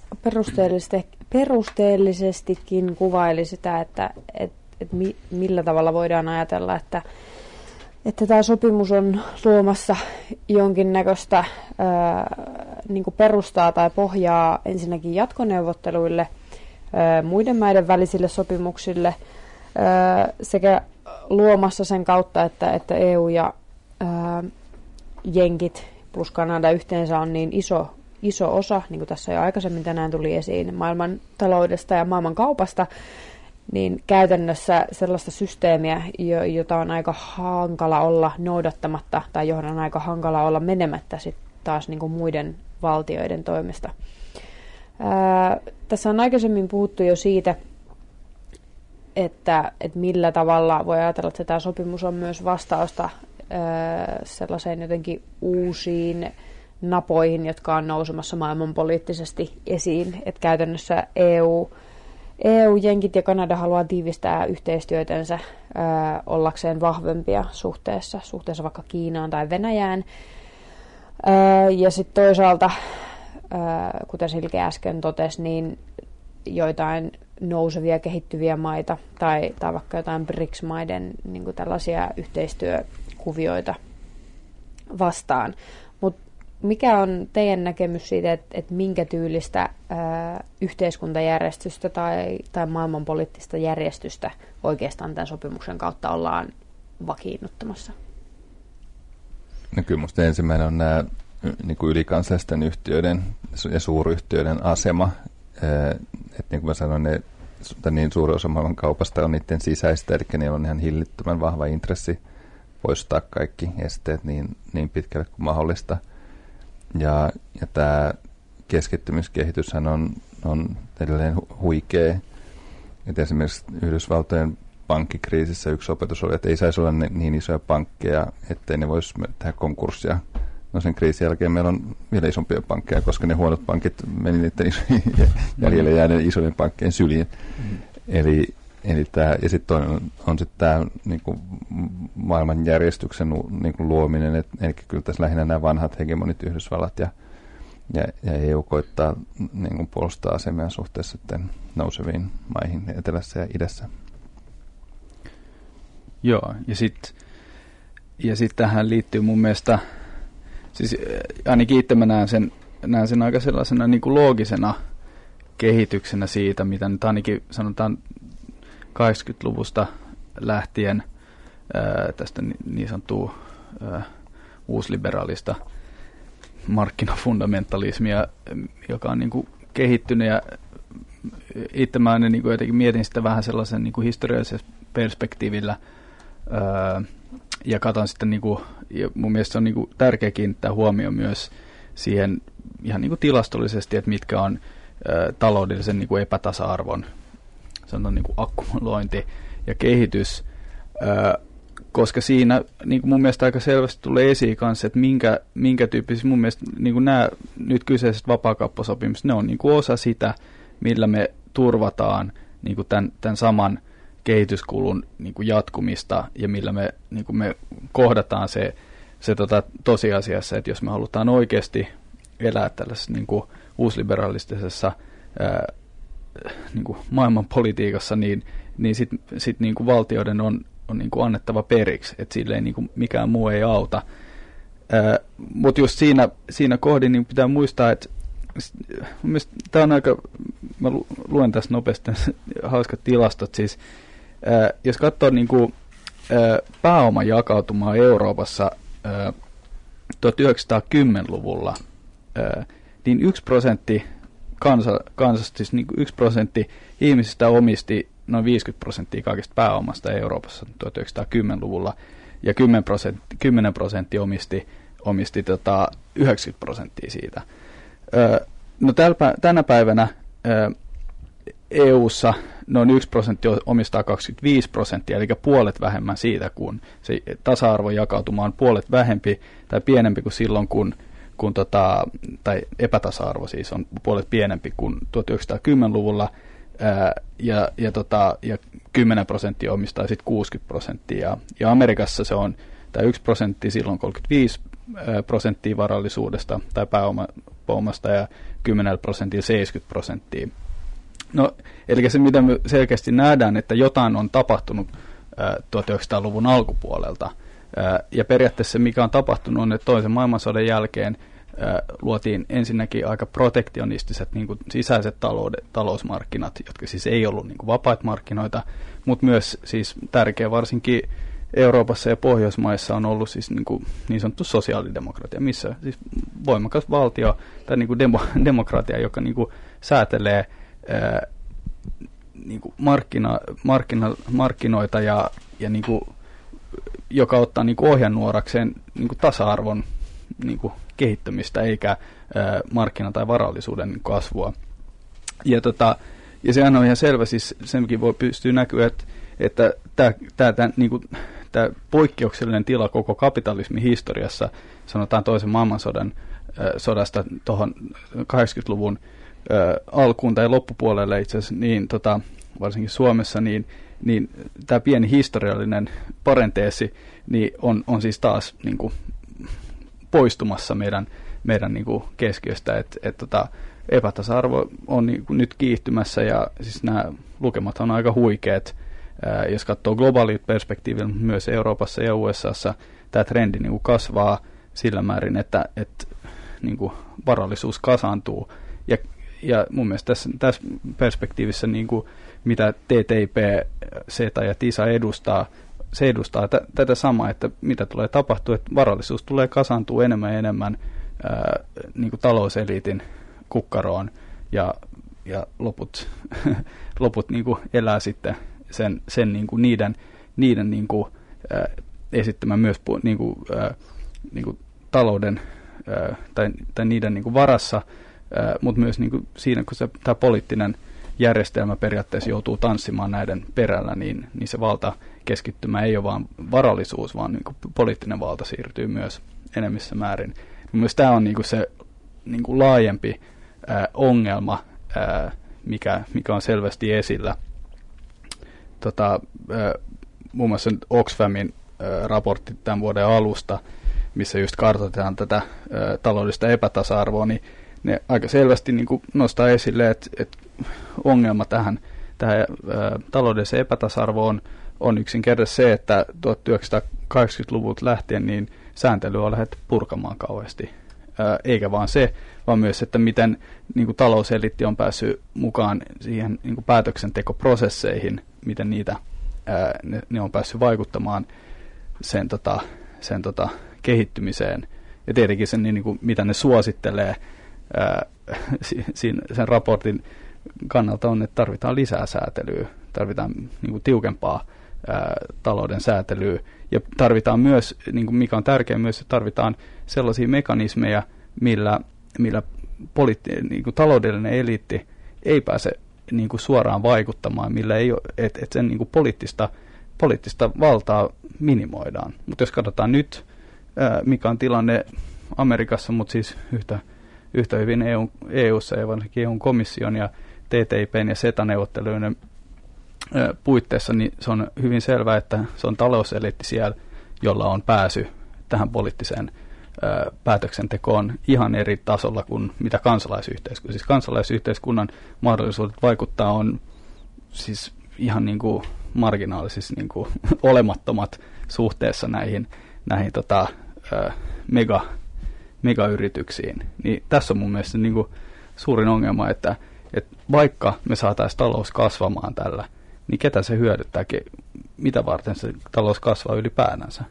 perusteellisestikin kuvaili sitä, että millä tavalla voidaan ajatella, että tämä sopimus on luomassa jonkinnäköistä niin kuin perustaa tai pohjaa ensinnäkin jatkoneuvotteluille, muiden maiden välisille sopimuksille, sekä luomassa sen kautta, että EU ja jenkit plus Kanada yhteensä on niin iso osa, niin kuin tässä jo aikaisemmin tänään tuli esiin, maailman taloudesta ja maailman kaupasta, niin käytännössä sellaista systeemiä, jota on aika hankala olla noudattamatta tai johon on aika hankala olla menemättä sit taas niin kuin muiden valtioiden toimesta. Tässä on aikaisemmin puhuttu jo siitä, että millä tavalla voi ajatella, että tämä sopimus on myös vastausta sellaiseen jotenkin uusiin napoihin, jotka on nousemassa maailmanpoliittisesti esiin. Että käytännössä EU, jenkit ja Kanada haluaa tiivistää yhteistyötänsä ollakseen vahvempia suhteessa vaikka Kiinaan tai Venäjään. Ja sitten toisaalta, kuten Silke äsken totesi, niin joitain nousevia, kehittyviä maita tai vaikka jotain BRICS-maiden niin kuin tällaisia yhteistyökuvioita vastaan. Mutta mikä on teidän näkemys siitä, että minkä tyylistä yhteiskuntajärjestystä tai maailmanpoliittista järjestystä oikeastaan tämän sopimuksen kautta ollaan vakiinnuttamassa? No kyllä minusta ensimmäinen on nämä niin kuin ylikansallisten yhtiöiden ja suuryhtiöiden asema. Että niin kuin mä sanoin, niin suuri osa maailman kaupasta on niiden sisäistä, eli niillä on ihan hillittömän vahva intressi poistaa kaikki esteet niin pitkälle kuin mahdollista. Ja tämä keskittymiskehityshän on edelleen huikea. Että esimerkiksi Yhdysvaltojen pankkikriisissä yksi opetus oli, että ei saisi olla niin isoja pankkeja, ettei ne voisi tehdä konkurssia. No sen kriisin jälkeen meillä on vielä isompia pankkeja, koska ne huonot pankit meni niiden jäljelle jääneiden isojen pankkien syliin. Eli tämä, ja sitten toinen on sitten tämä niinku maailmanjärjestyksen niinku luominen, eli kyllä tässä lähinnä nämä vanhat hegemonit Yhdysvallat ja EU koittaa niinku puolustaa asemia suhteessa sitten nouseviin maihin etelässä ja idässä. Joo, ja sitten tähän liittyy mun mielestä, siis ainakin itse mä näen sen aika sellaisena niin kuin loogisena kehityksenä siitä, mitä nyt ainakin sanotaan 80-luvusta lähtien tästä niin sanottua uusliberaalista markkinafundamentalismia, joka on niin kuin kehittynyt, ja itse mä aina niin kuin jotenkin mietin sitä vähän sellaisen niin kuin historiallisella perspektiivillä, ja katson sitten, niin kuin, ja mun mielestä se on niin kuin tärkeä kiinnittää huomioon myös siihen ihan niin kuin tilastollisesti, että mitkä on taloudellisen niin kuin epätasa-arvon, sanotaan niin kuin akkumulointi ja kehitys, koska siinä niin kuin mun mielestä aika selvästi tulee esiin kanssa, että minkä tyyppisiä mun mielestä niin kuin nämä nyt kyseiset vapaakauppasopimukset, ne on niin kuin osa sitä, millä me turvataan niin kuin tämän saman kehityskulun niin kuin jatkumista, ja millä me kohdataan se tosiasiassa, että jos me halutaan oikeasti elää tällaisessa niin kuin uusliberalistisessa niin kuin maailmanpolitiikassa, niin sit niin kuin valtioiden on niin kuin annettava periksi, että sille niin kuin mikään muu ei auta. Mutta just siinä kohdin niin pitää muistaa, että tämä on aika, mä luen tässä nopeasti hauskat tilastot, siis jos katsoo niin kuin, pääoman jakautumaa Euroopassa 1910-luvulla, niin 1% kansasta, siis niin 1% ihmisistä omisti noin 50% kaikesta pääomasta Euroopassa 1910-luvulla, ja 10% omisti 90% siitä. No tänä päivänä EU:ssa noin 1% omistaa 25%, eli puolet vähemmän siitä, kun se tasa-arvon jakautuma on puolet vähempi tai pienempi kuin silloin, tai epätasa-arvo siis on puolet pienempi kuin 1910-luvulla, ja 10% omistaa sitten 60%, ja Amerikassa se on tämä 1% silloin 35% varallisuudesta tai pääomasta ja 10% 70%. No, eli se, mitä me selkeästi nähdään, että jotain on tapahtunut 1900-luvun alkupuolelta. Ja periaatteessa mikä on tapahtunut on, että toisen maailmansodan jälkeen luotiin ensinnäkin aika protektionistiset niin kuin sisäiset talousmarkkinat, jotka siis ei ollut niin kuin vapaita markkinoita, mutta myös siis tärkeä varsinkin Euroopassa ja Pohjoismaissa on ollut siis niin sanottu sosiaalidemokratia, missä siis voimakas valtio tai niin kuin demokratia, joka niin kuin säätelee niin kuin markkinoita ja niin kuin, joka ottaa niin kuin ohjenuorakseen niin kuin tasa-arvon niin kuin kehittämistä eikä markkina- tai varallisuuden kasvua. Ja sehän on ihan selvä, siis senkin voi pystyä näkyä, että tämä poikkeuksellinen tila koko kapitalismin historiassa, sanotaan toisen maailmansodan sodasta tuohon 80-luvun alkuun tai loppupuolelle itse asiassa, niin varsinkin Suomessa, niin tämä pieni historiallinen parenteesi niin on siis taas niin kuin poistumassa meidän niin kuin keskiöstä, että epätasa-arvo on niin kuin nyt kiihtymässä, ja siis nämä lukemat on aika huikeat. Jos katsoo globaalit perspektiivillä, myös Euroopassa ja USAssa tämä trendi niin kuin kasvaa sillä määrin, että niin kuin varallisuus kasaantuu. Ja mun mielestä tässä perspektiivissä, niin kuin mitä TTIP, CETA ja TISA edustaa, se edustaa tätä samaa, että mitä tulee tapahtua, että varallisuus tulee kasaantua enemmän ja enemmän niin kuin talouseliitin kukkaroon, ja loput niin kuin elää sitten sen niin kuin niiden niin kuin, esittämän myös niin kuin talouden tai niiden niin kuin varassa, mutta myös niin kuin siinä, kun tämä poliittinen järjestelmä periaatteessa joutuu tanssimaan näiden perällä, niin se valtakeskittymä ei ole vain varallisuus, vaan niin kuin poliittinen valta siirtyy myös enemmissä määrin. Myös tämä on niin kuin se niin kuin laajempi ongelma, mikä on selvästi esillä. Muun muassa Oxfamin raportti tämän vuoden alusta, missä just kartoitetaan tätä taloudellista epätasa-arvoa, niin ne aika selvästi niin kuin nostaa esille, että ongelma tähän taloudelliseen epätasa-arvoon on yksinkertaisesti se, että 1980-luvulta lähtien niin sääntelyä on lähdetty purkamaan kauheasti. Eikä vaan se, vaan myös, että miten niin kuin talouseliitti on päässyt mukaan siihen niin kuin päätöksentekoprosesseihin, miten ne on päässyt vaikuttamaan sen kehittymiseen. Ja tietenkin sen, niin kuin, mitä ne suosittelee sen raportin kannalta on, että tarvitaan lisää säätelyä, tarvitaan niin kuin tiukempaa talouden säätelyä, ja tarvitaan myös, niin kuin mikä on tärkeää myös, että tarvitaan sellaisia mekanismeja, millä niin kuin taloudellinen eliitti ei pääse niin kuin suoraan vaikuttamaan, millä ei ole, että sen niin kuin poliittista valtaa minimoidaan. Mutta jos katsotaan nyt, mikä on tilanne Amerikassa, mutta siis yhtä hyvin EU:ssa ja varsinkin EU-komission ja TTIP:n ja CETA-neuvotteluiden puitteissa, niin se on hyvin selvää, että se on talouseliitti siellä, jolla on pääsy tähän poliittiseen päätöksentekoon ihan eri tasolla kuin mitä kansalaisyhteiskunta. Siis kansalaisyhteiskunnan mahdollisuudet vaikuttaa on siis ihan niin kuin marginaalisissa niin kuin olemattomat suhteessa näihin megayrityksiin. Niin tässä on mun mielestä niin kuin suurin ongelma, että vaikka me saataisiin talous kasvamaan tällä, niin ketä se hyödyttääkin, mitä varten se talous kasvaa ylipäätänsä.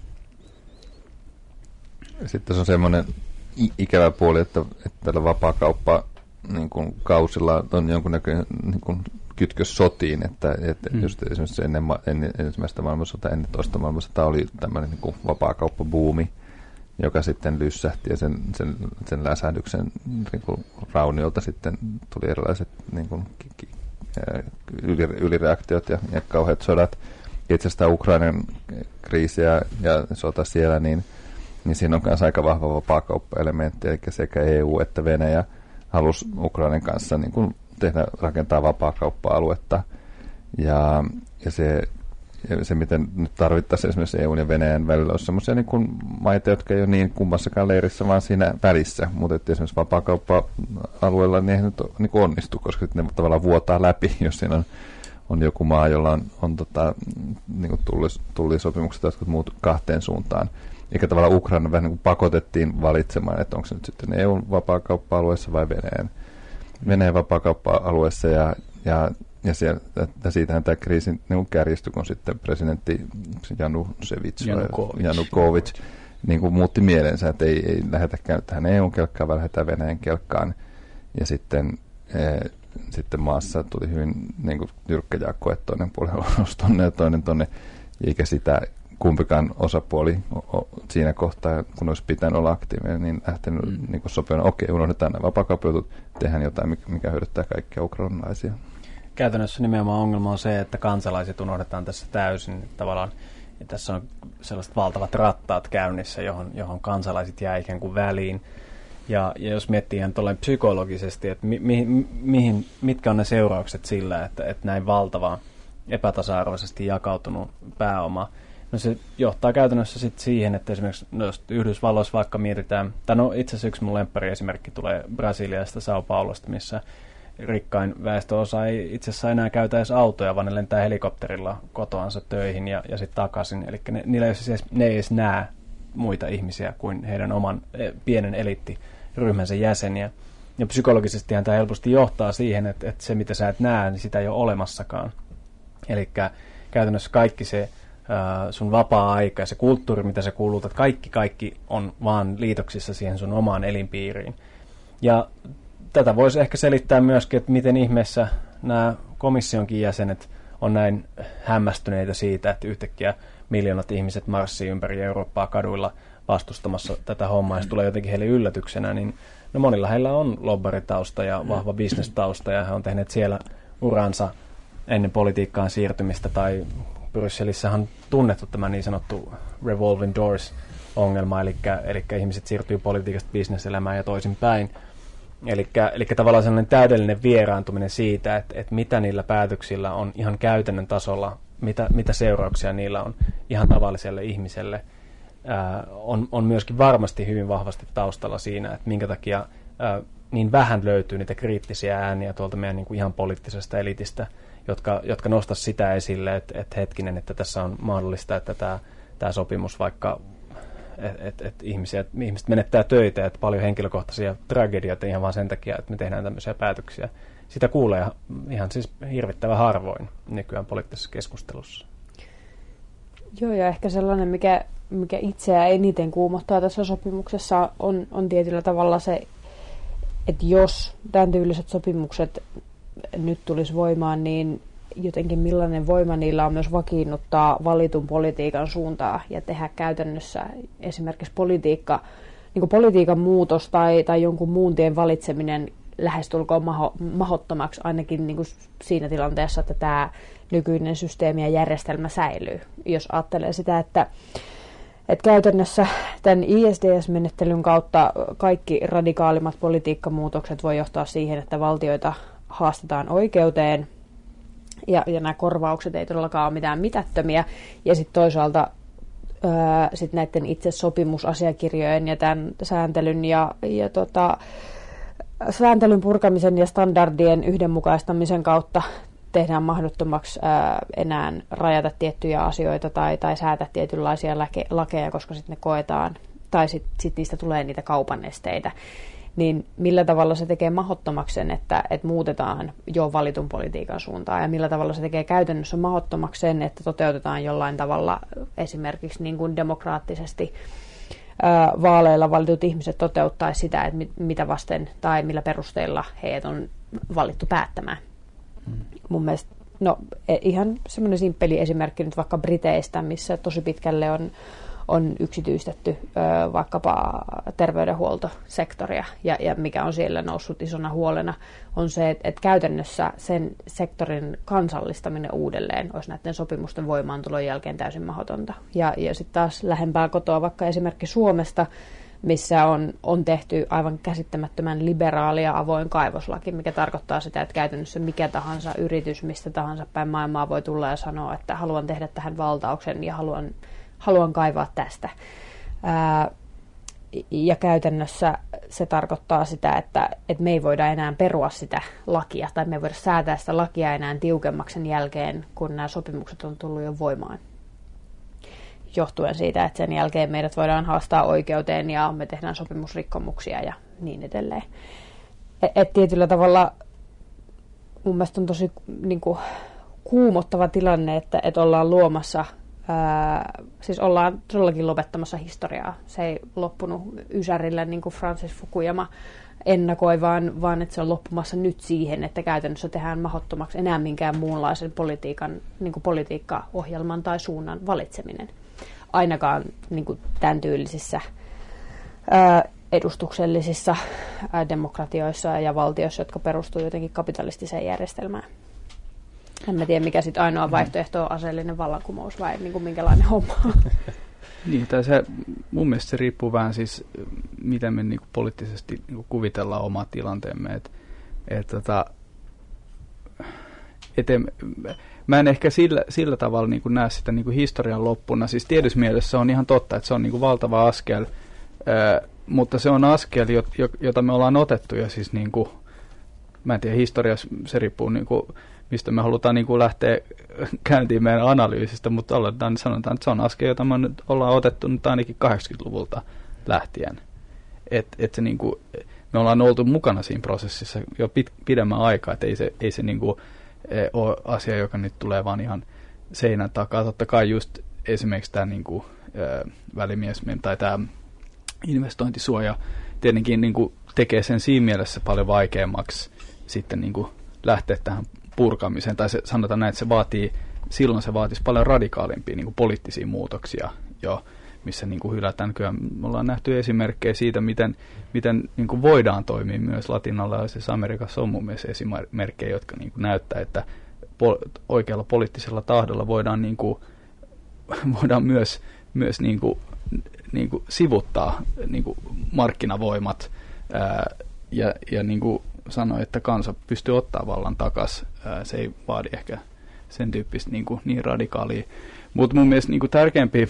Sitten se on semmoinen ikävä puoli, että tällä vapaakauppa niin kuin kausilla on jonkunnäköinen niin kuin kytkös sotiin, että just esimerkiksi ennen ensimmäistä maailmansotaa, ennen toista maailmansotaa oli tämmöinen niin kuin vapaakauppabuumi, joka sitten lyssähti ja sen läsähdyksen niin kuin rauniolta sitten tuli erilaiset niin kuin ylireaktiot ja kauheat sodat. Itse asiassa Ukrainan kriisiä ja sota siellä, niin siinä on myös aika vahva vapaakauppa-elementti, eli sekä EU että Venäjä halusi Ukrainan kanssa niin kuin rakentaa vapaakauppa-aluetta. Ja se, miten nyt tarvittaisiin esimerkiksi EUn ja Venäjän välillä, on sellaisia niin kuin maita, jotka ei ole niin kummassakaan leirissä, vaan siinä välissä. Mutta esimerkiksi vapaakauppa-alueella niin ei nyt niin kuin onnistu, koska ne tavallaan vuotaa läpi, jos siinä on joku maa, jolla on niin kuin tullisopimukset, jotka muut kahteen suuntaan. Eikä tavallaan Ukraina vähän niin kuin pakotettiin valitsemaan, että onko se nyt sitten EUn vapaakauppa-alueessa vai Venäjän vapaakauppa-alueessa. Ja siitähän tämä kriisi niin kärjistyi, kun sitten presidentti Janukovic niin kuin muutti mielensä, että ei lähdetäkään tähän EU-kelkkaan, vaan lähdetään Venäjän kelkkaan. Ja sitten maassa tuli hyvin niin kuin jyrkkä jako, että toinen puoli olisi tonne ja toinen tonne, eikä sitä kumpikaan osapuoli siinä kohtaa, kun olisi pitänyt olla aktiivinen, niin lähtenyt niin sopimaan, okei, unohdetaan nämä vapaakauppajutut, tehdään jotain, mikä hyödyttää kaikkia ukrainalaisia. Käytännössä nimenomaan ongelma on se, että kansalaiset unohdetaan tässä täysin. Tavallaan, ja tässä on sellaiset valtavat rattaat käynnissä, johon kansalaiset jää ikään kuin väliin. Ja jos miettii ihan tuollain psykologisesti, että mitkä on ne seuraukset sillä, että näin valtava epätasa-arvoisesti jakautunut pääoma. No se johtaa käytännössä sitten siihen, että esimerkiksi jos Yhdysvalloissa vaikka mietitään, tai no itse asiassa yksi mun lemppariesimerkki tulee Brasiliasta, Sao Paulosta, missä rikkain väestöosa ei itse asiassa enää käytä edes autoja, vaan ne lentää helikopterilla kotoansa töihin ja sitten takaisin. Eli ne ei edes näe muita ihmisiä kuin heidän oman pienen eliittiryhmänsä jäseniä. Ja psykologisestihan tämä helposti johtaa siihen, että se mitä sä et näe, niin sitä ei ole olemassakaan. Eli käytännössä kaikki se sun vapaa-aika ja se kulttuuri, mitä sä kulutat, kaikki on vaan liitoksissa siihen sun omaan elinpiiriin. Ja tätä voisi ehkä selittää myöskin, että miten ihmeessä nämä komissionkin jäsenet on näin hämmästyneitä siitä, että yhtäkkiä miljoonat ihmiset marssii ympäri Eurooppaa kaduilla vastustamassa tätä hommaa, ja se tulee jotenkin heille yllätyksenä, niin no monilla heillä on lobbaritausta ja vahva bisnestausta, ja he on tehneet siellä uransa ennen politiikkaan siirtymistä, tai Brysselissähän on tunnettu tämä niin sanottu revolving doors-ongelma, eli ihmiset siirtyy politiikasta bisneselämään ja toisinpäin. Eli tavallaan sellainen täydellinen vieraantuminen siitä, että mitä niillä päätöksillä on ihan käytännön tasolla, mitä seurauksia niillä on ihan tavalliselle ihmiselle, on myöskin varmasti hyvin vahvasti taustalla siinä, että minkä takia niin vähän löytyy niitä kriittisiä ääniä tuolta meidän niin kuin ihan poliittisesta elitistä, jotka nostaisi sitä esille, että hetkinen, että tässä on mahdollista, että tämä sopimus vaikka että ihmiset menettää töitä, että paljon henkilökohtaisia tragedioita ihan vaan sen takia, että me tehdään tämmöisiä päätöksiä. Sitä kuulee ihan siis hirvittävän harvoin nykyään poliittisessa keskustelussa. Joo, ja ehkä sellainen, mikä itseä eniten kuumottaa tässä sopimuksessa, on tietyllä tavalla se, että jos tämän tyyliset sopimukset nyt tulisi voimaan, niin jotenkin millainen voima niillä on myös vakiinnuttaa valitun politiikan suuntaa ja tehdä käytännössä esimerkiksi politiikan muutos tai jonkun muun tien valitseminen lähestulkoon mahdottomaksi ainakin niin kuin siinä tilanteessa, että tämä nykyinen systeemi ja järjestelmä säilyy. Jos ajattelee sitä, että käytännössä tämän ISDS-menettelyn kautta kaikki radikaalimmat politiikkamuutokset voi johtaa siihen, että valtioita haastetaan oikeuteen, ja nämä korvaukset ei todellakaan ole mitään mitättömiä. Ja sitten toisaalta sit näiden itse sopimusasiakirjojen ja tämän sääntelyn sääntelyn purkamisen ja standardien yhdenmukaistamisen kautta tehdään mahdottomaksi enää rajata tiettyjä asioita tai säätää tietynlaisia lakeja, koska sitten ne koetaan, tai sitten niistä tulee niitä kaupan esteitä. niin millä tavalla se tekee mahdottomaksi sen, että muutetaan jo valitun politiikan suuntaan, ja millä tavalla se tekee käytännössä mahdottomaksi sen, että toteutetaan jollain tavalla esimerkiksi niin kuin demokraattisesti vaaleilla valitut ihmiset toteuttaisi sitä, että mitä vasten tai millä perusteilla heidät on valittu päättämään. Mun mielestä, ihan semmoinen simppeli esimerkki nyt vaikka Briteistä, missä tosi pitkälle on yksityistetty vaikkapa terveydenhuoltosektoria, ja mikä on siellä noussut isona huolena, on se, että käytännössä sen sektorin kansallistaminen uudelleen olisi näiden sopimusten voimaantulon jälkeen täysin mahdotonta. Ja sitten taas lähempää kotoa vaikka esimerkki Suomesta, missä on tehty aivan käsittämättömän liberaali ja avoin kaivoslaki, mikä tarkoittaa sitä, että käytännössä mikä tahansa yritys, mistä tahansa päin maailmaa voi tulla ja sanoa, että haluan tehdä tähän valtauksen ja haluan kaivaa tästä. Ja käytännössä se tarkoittaa sitä, että me ei voida enää perua sitä lakia, tai me ei voida säätää sitä lakia enää tiukemmaksi sen jälkeen, kun nämä sopimukset on tullut jo voimaan. Johtuen siitä, että sen jälkeen meidät voidaan haastaa oikeuteen ja me tehdään sopimusrikkomuksia ja niin edelleen. Et tietyllä tavalla mun mielestä on tosi niin kuin kuumottava tilanne, että ollaan luomassa, siis ollaan todellakin lopettamassa historiaa. Se ei loppunut ysärillä niin kuin Francis Fukuyama ennakoi, vaan että se on loppumassa nyt siihen, että käytännössä tehdään mahdottomaksi enää minkään muunlaisen niin kuin politiikkaohjelman tai suunnan valitseminen. Ainakaan niin kuin tämän tyylisissä edustuksellisissa demokratioissa ja valtioissa, jotka perustuu jotenkin kapitalistiseen järjestelmään. En tiedä, mikä sitten ainoa vaihtoehto on aseellinen vallankumous vai niin kuin minkälainen homma. Niin, tai mun mielestä se riippuu vähän siis, miten me niin kuin poliittisesti niin kuin kuvitellaan oma tilanteemme. Mä en ehkä sillä tavalla niin kuin näe sitä niin kuin historian loppuna. Siis tietyssä mielessä on ihan totta, että se on niin kuin valtava askel, mutta se on askel, jota me ollaan otettu. Ja siis niin kuin, mä en tiedä, historiassa se riippuu, niin kuin, mistä me halutaan niin kuin lähteä käyntiin meidän analyysistä, mutta sanotaan, että se on askel, jota me ollaan otettu nyt ainakin 80-luvulta lähtien. Se niin kuin, me ollaan oltu mukana siinä prosessissa jo pidemmän aikaa, että ei se niin kuin ole asia, joka nyt tulee vaan ihan seinän takaa. Totta kai just esimerkiksi tämä niin kuin, välimiesmen tai tämä investointisuoja tietenkin niin kuin tekee sen siinä mielessä paljon vaikeammaksi sitten niin kuin lähteä tähän purkamiseen. Tai sanotaan näin, että silloin se vaatisi paljon radikaalimpia niin kuin poliittisia muutoksia jo, missä niin kuin hylätään. Kyllä me ollaan nähty esimerkkejä siitä, miten niin kuin voidaan toimia myös latinalaisessa Amerikassa. On mun mielestä esimerkkejä, jotka niin kuin näyttää, että oikealla poliittisella tahdolla voidaan, niin kuin, voidaan myös niin kuin sivuttaa niin kuin markkinavoimat ja niin kuin sanoa, että kansa pystyy ottaa vallan takaisin. Se ei vaadi ehkä sen tyyppistä niin radikaalia. Mutta mun mielestä niin kuin tärkeämpi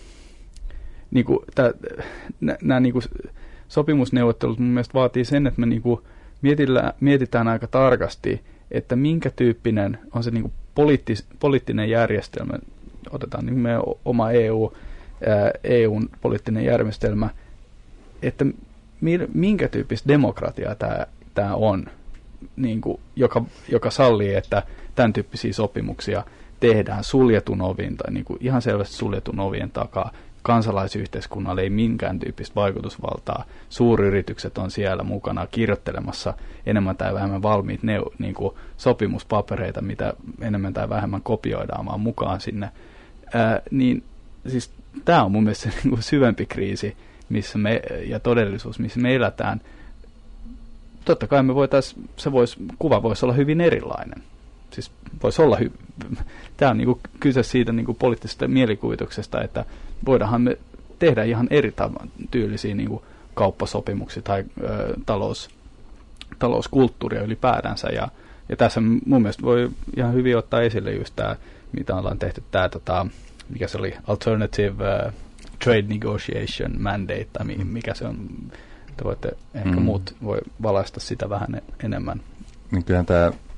nämä niin kuin sopimusneuvottelut mun mielestä vaatii sen, että me niin kuin mietitään aika tarkasti, että minkä tyyppinen on se niin kuin poliittinen järjestelmä. Otetaan niin meidän oma EUn poliittinen järjestelmä, että minkä tyyppistä demokratiaa tämä on, niin kuin, joka sallii, että tämän tyyppisiä sopimuksia tehdään suljetun ovin tai niin kuin ihan selvästi suljetun ovien takaa. Kansalaisyhteiskunnalle ei minkään tyyppistä vaikutusvaltaa. Suuryritykset on siellä mukana kirjoittelemassa enemmän tai vähemmän valmiit niin kuin sopimuspapereita, mitä enemmän tai vähemmän kopioidaan vaan mukaan sinne. Niin siis tämä on mun mielestä niin kuin syvempi kriisi ja todellisuus, missä me eletään. Totta kai kuva voisi olla hyvin erilainen. Siis voisi olla tämä on niin kuin kyse siitä niin kuin poliittisesta mielikuvituksesta, että voidaanhan me tehdä ihan eri tyylisiä niin kuin kauppasopimuksia tai talouskulttuuria ylipäätänsä. Ja tässä mun mielestä voi ihan hyvin ottaa esille just tämä, mitä ollaan tehty, tämä mikä se oli, Alternative Trade Negotiation Mandate, tai mikä se on. Te voitte, ehkä muut voi valaista sitä vähän enemmän. Niin kyllähän tämä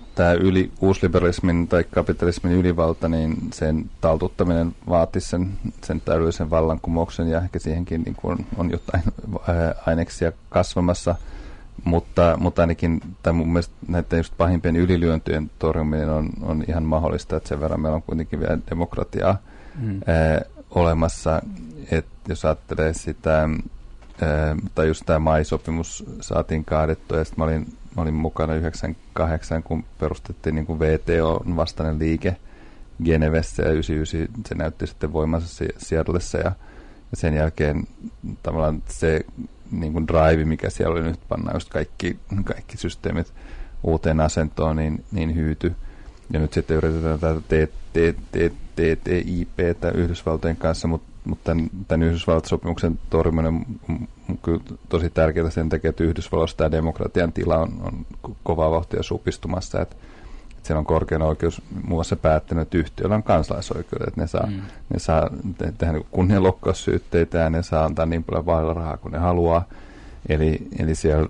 tämä uusliberalismin tai kapitalismin ylivalta, niin sen taltuttaminen vaatisi sen täydellisen vallankumouksen, ja ehkä siihenkin niin kuin on jotain aineksia kasvamassa, mutta ainakin tai mun mielestä näiden just pahimpien ylilyöntyjen torjuminen on ihan mahdollista, että sen verran meillä on kuitenkin vielä demokratiaa olemassa, että jos ajattelee sitä, tai just tämä MAI-sopimus saatiin kaadettua, ja sitten mä olin mukana 98, kun perustettiin niin kuin VTO-vastainen liike Genevessä, ja 99 se näytti sitten voimansa Seattlessa, ja sen jälkeen tavallaan se niin kuin drive, mikä siellä oli nyt, pannaan just kaikki systeemit uuteen asentoon, niin hyyty. Ja nyt sitten yritetään tätä TTIP:tä Yhdysvaltojen kanssa, mutta tämän Yhdysvallat-sopimuksen torjuminen on kyllä tosi tärkeää sen takia, että Yhdysvalloissa tämä demokratian tila on kovaa vauhtia supistumassa, että siellä on korkein oikeus muun muassa päättänyt, että yhtiöillä on kansalaisoikeudet, että ne saa tehdä kunnianloukkaussyytteitä ja ne saa antaa niin paljon vaalirahaa kuin ne haluaa. Eli siellä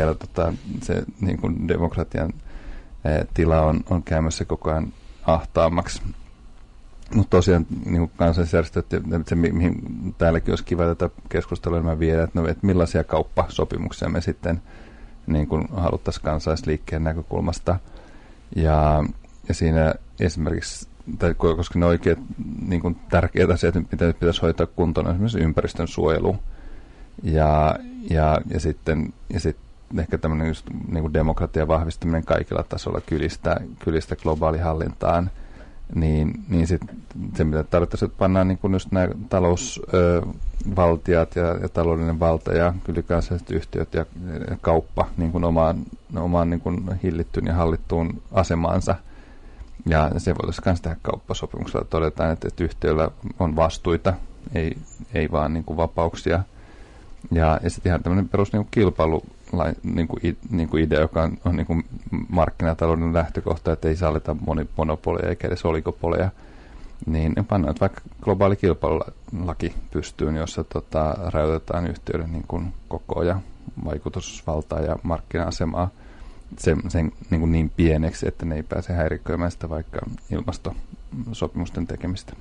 se niin kuin demokratian tila on käymässä koko ajan ahtaammaksi. Mutta tosiaan niin kansallisjärjestöt, se mihin täälläkin olisi kiva tätä keskustelua enemmän viedä, että millaisia kauppasopimuksia me sitten niin kuin haluttaisiin kansalaisliikkeen näkökulmasta. Ja siinä esimerkiksi, koska ne oikeat niin kuin tärkeät asiat, mitä nyt pitäisi hoitaa kuntoon, on esimerkiksi ympäristön suojelu. Ja sitten ehkä tämmöinen just niin kuin demokratian vahvistaminen kaikilla tasolla kylistä globaalihallintaan, niin sit se, mitä tarvittaisiin, että pannaan niin kuin just nämä talousvaltiat ja taloudellinen valta ja ylikansalliset yhtiöt ja kauppa niin kuin omaan niin kuin hillittyyn ja hallittuun asemaansa. Ja se voitaisiin myös tehdä kauppasopimuksella. Todetaan, että yhtiöillä on vastuita, ei vaan niin kuin vapauksia. Ja sitten ihan tämmöinen perus niin kuin kilpailu, niin kuin idea, joka on niin kuin markkinatalouden lähtökohta, että ei sallita monopoleja eikä edes oligopoleja, niin pannaan vaikka globaali kilpailulaki pystyyn, jossa rajoitetaan yhtiöiden niin kuin kokoa ja vaikutusvaltaa ja markkina-asemaa sen niin pieneksi, että ne ei pääse häiriköimään sitä vaikka ilmastosopimusten tekemistä.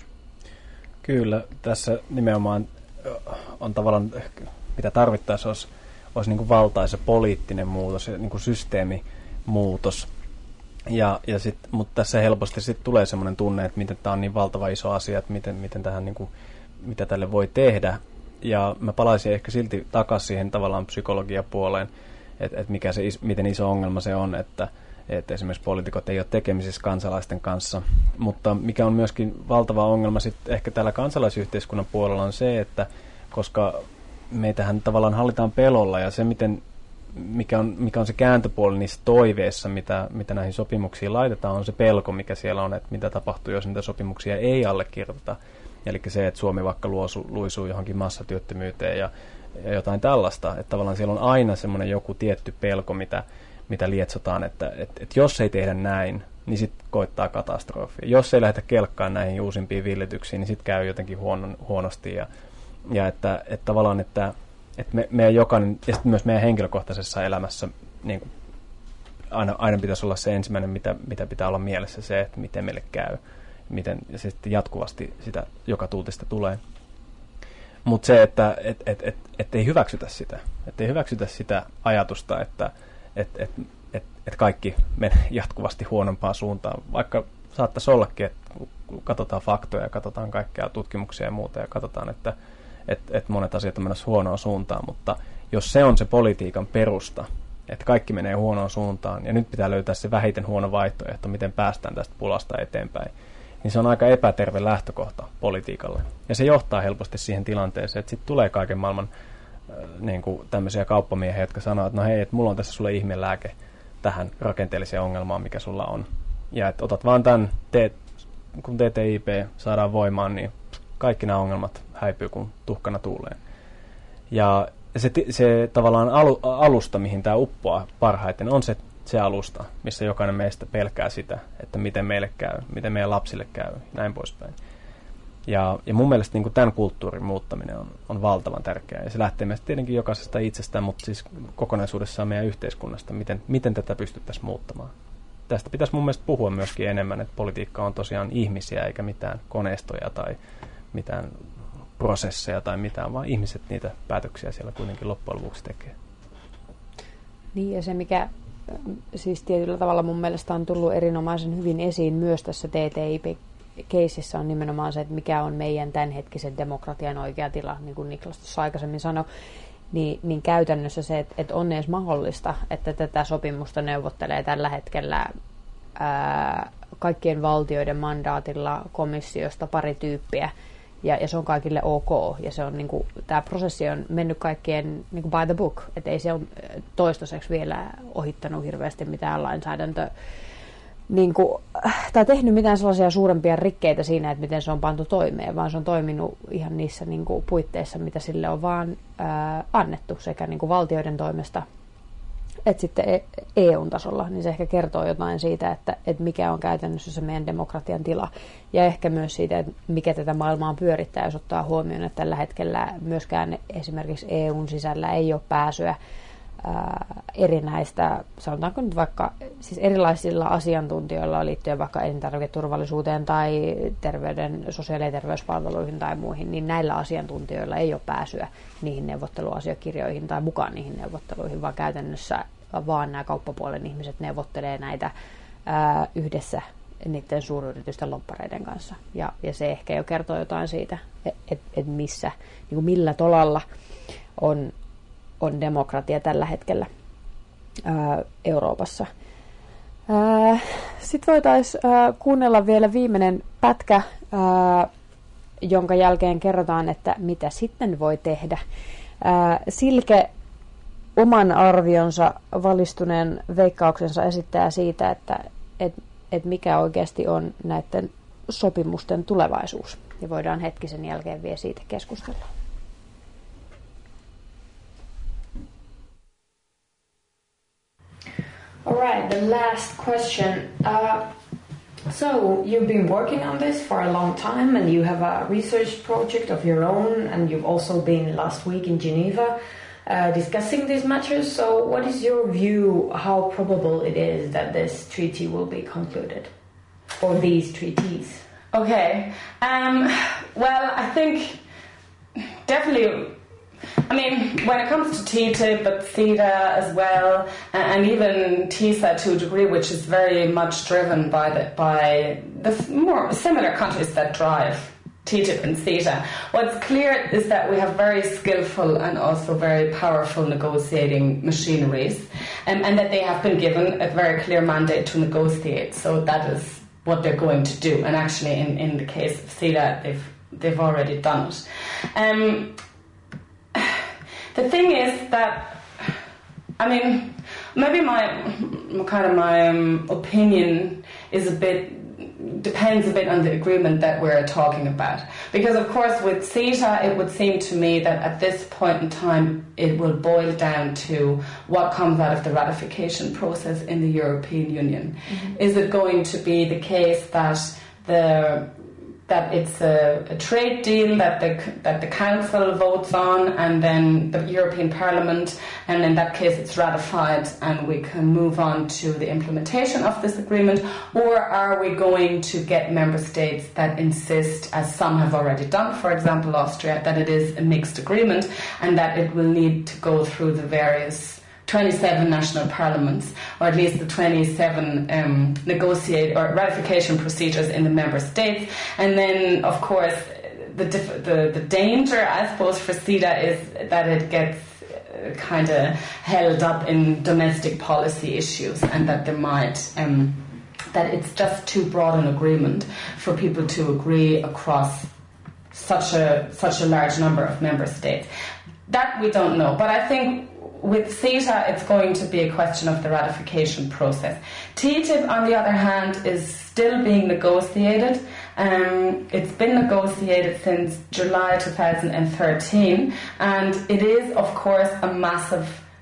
Kyllä, tässä nimenomaan on tavallaan, mitä tarvittaisiin, olisi niin kuin valtaisa poliittinen muutos, niin kuin systeemimuutos. Mutta tässä helposti sitten tulee semmoinen tunne, että miten tämä on niin valtava iso asia, että miten tähän, niin kuin, mitä tälle voi tehdä. Ja mä palaisin ehkä silti takaisin siihen tavallaan psykologiapuoleen, että miten iso ongelma se on, että esimerkiksi poliitikot ei ole tekemisissä kansalaisten kanssa. Mutta mikä on myöskin valtava ongelma sitten ehkä täällä kansalaisyhteiskunnan puolella on se, että koska meitähän tavallaan hallitaan pelolla ja se, mikä on se kääntöpuoli niissä toiveissa, mitä näihin sopimuksiin laitetaan, on se pelko, mikä siellä on, että mitä tapahtuu, jos niitä sopimuksia ei allekirjoiteta. Eli se, että Suomi vaikka luisuu johonkin massatyöttömyyteen ja jotain tällaista. Että tavallaan siellä on aina semmoinen joku tietty pelko, mitä lietsotaan, että jos ei tehdä näin, niin sitten koittaa katastrofi. Jos ei lähdetä kelkkaan näihin uusimpiin villityksiin, niin sitten käy jotenkin huonosti. Ja että tavallaan, että meidän jokainen, ja sitten myös meidän henkilökohtaisessa elämässä niin kuin aina pitäisi olla se ensimmäinen, mitä pitää olla mielessä, se, että miten meille käy. Ja sitten jatkuvasti sitä joka tuutista tulee. Mutta se, että ei hyväksytä sitä. Että ei hyväksytä sitä ajatusta, että kaikki menee jatkuvasti huonompaan suuntaan. Vaikka saattaisi ollakin, että katsotaan faktoja, katsotaan kaikkea tutkimuksia ja muuta ja katsotaan, että monet asiat on menossa huonoon suuntaan. Mutta jos se on se politiikan perusta, että kaikki menee huonoon suuntaan ja nyt pitää löytää se vähiten huono vaihtoehto, miten päästään tästä pulasta eteenpäin, niin se on aika epäterve lähtökohta politiikalle. Ja se johtaa helposti siihen tilanteeseen, että sitten tulee kaiken maailman niin kuin tämmöisiä kauppamiehiä, jotka sanoo, että no hei, että mulla on tässä sulle ihmelääke tähän rakenteelliseen ongelmaan, mikä sulla on. Ja että otat vaan tämän, kun TTIP saadaan voimaan, niin kaikki nämä ongelmat häipyy kuin tuhkana tuuleen. Ja se tavallaan alusta, mihin tämä uppoaa parhaiten, on se alusta, missä jokainen meistä pelkää sitä, että miten meille käy, miten meidän lapsille käy, näin poispäin. Ja mun mielestä niin kuin tämän kulttuurin muuttaminen on valtavan tärkeää. Ja se lähtee meistä tietenkin jokaisesta itsestään, mutta siis kokonaisuudessaan meidän yhteiskunnasta, miten tätä pystyttäisiin muuttamaan. tästä pitäisi mun mielestä puhua myöskin enemmän, että politiikka on tosiaan ihmisiä eikä mitään koneistoja tai mitään prosesseja tai mitään, vaan ihmiset niitä päätöksiä siellä kuitenkin loppujen lopuksi tekee. Niin, ja se mikä siis tietyllä tavalla mun mielestä on tullut erinomaisen hyvin esiin myös tässä TTIP-keisissä on nimenomaan se, että mikä on meidän tämänhetkisen demokratian oikea tila, niin kuin Niklas tuossa aikaisemmin sanoi, niin käytännössä se, että on edes mahdollista, että tätä sopimusta neuvottelee tällä hetkellä kaikkien valtioiden mandaatilla komissiosta pari tyyppiä, ja se on kaikille ok, ja se on niinku, tämä prosessi on mennyt kaikkien niinku by the book, että ei se ole toistaiseksi vielä ohittanut hirveästi mitään lainsäädäntöä, niinku, tai tehnyt mitään sellaisia suurempia rikkeitä siinä, että miten se on pantu toimeen, vaan se on toiminut ihan niissä niinku puitteissa, mitä sille on vaan annettu sekä niinku valtioiden toimesta, että sitten EU-tasolla, niin se ehkä kertoo jotain siitä, että mikä on käytännössä se meidän demokratian tila. Ja ehkä myös siitä, että mikä tätä maailmaa pyörittää, jos ottaa huomioon, että tällä hetkellä myöskään esimerkiksi EUn sisällä ei ole pääsyä erinäistä, sanotaanko nyt vaikka siis erilaisilla asiantuntijoilla liittyen vaikka elintarviketurvallisuuteen tai sosiaali- ja terveyspalveluihin tai muihin, niin näillä asiantuntijoilla ei ole pääsyä niihin neuvotteluasiakirjoihin tai mukaan niihin neuvotteluihin, vaan käytännössä vaan nämä kauppapuolen ihmiset neuvottelee näitä yhdessä niiden suuryritysten lobbareiden kanssa. Ja se ehkä jo kertoo jotain siitä, että missä, niin kuin millä tolalla on demokratia tällä hetkellä Euroopassa. Sitten voitaisiin kuunnella vielä viimeinen pätkä, jonka jälkeen kerrotaan, että mitä sitten voi tehdä. Silke oman arvionsa, valistuneen veikkauksensa esittää siitä, että mikä oikeasti on näiden sopimusten tulevaisuus. Ja voidaan hetkisen jälkeen vielä siitä keskustella. All right, the last question. So you've been working on this for a long time, and you have a research project of your own, and you've also been last week in Geneva discussing these matters. So what is your view, how probable it is that this treaty will be concluded, or these treaties? Okay. Well, I think definitely, I mean, when it comes to TTIP, but CETA as well, and even TISA to a degree, which is very much driven by the more similar countries that drive TTIP and CETA. What's clear is that we have very skillful and also very powerful negotiating machineries, and that they have been given a very clear mandate to negotiate. So that is what they're going to do. And actually, in the case of CETA, they've already done it. The thing is that, I mean, maybe my opinion is depends a bit on the agreement that we're talking about. Because of course with CETA it would seem to me that at this point in time it will boil down to what comes out of the ratification process in the European Union. Mm-hmm. Is it going to be the case that it's a trade deal that the Council votes on, and then the European Parliament, and in that case it's ratified and we can move on to the implementation of this agreement? Or are we going to get member states that insist, as some have already done, for example Austria, that it is a mixed agreement and that it will need to go through the various 27 national parliaments, or at least the 27 negotiate or ratification procedures in the member states? And then, of course, the danger, I suppose, for CETA is that it gets kind of held up in domestic policy issues, and that there might that it's just too broad an agreement for people to agree across such a large number of member states. That we don't know, but I think with CETA, it's going to be a question of the ratification process. TTIP, on the other hand, is still being negotiated. It's been negotiated since July 2013, and it is, of course, a massive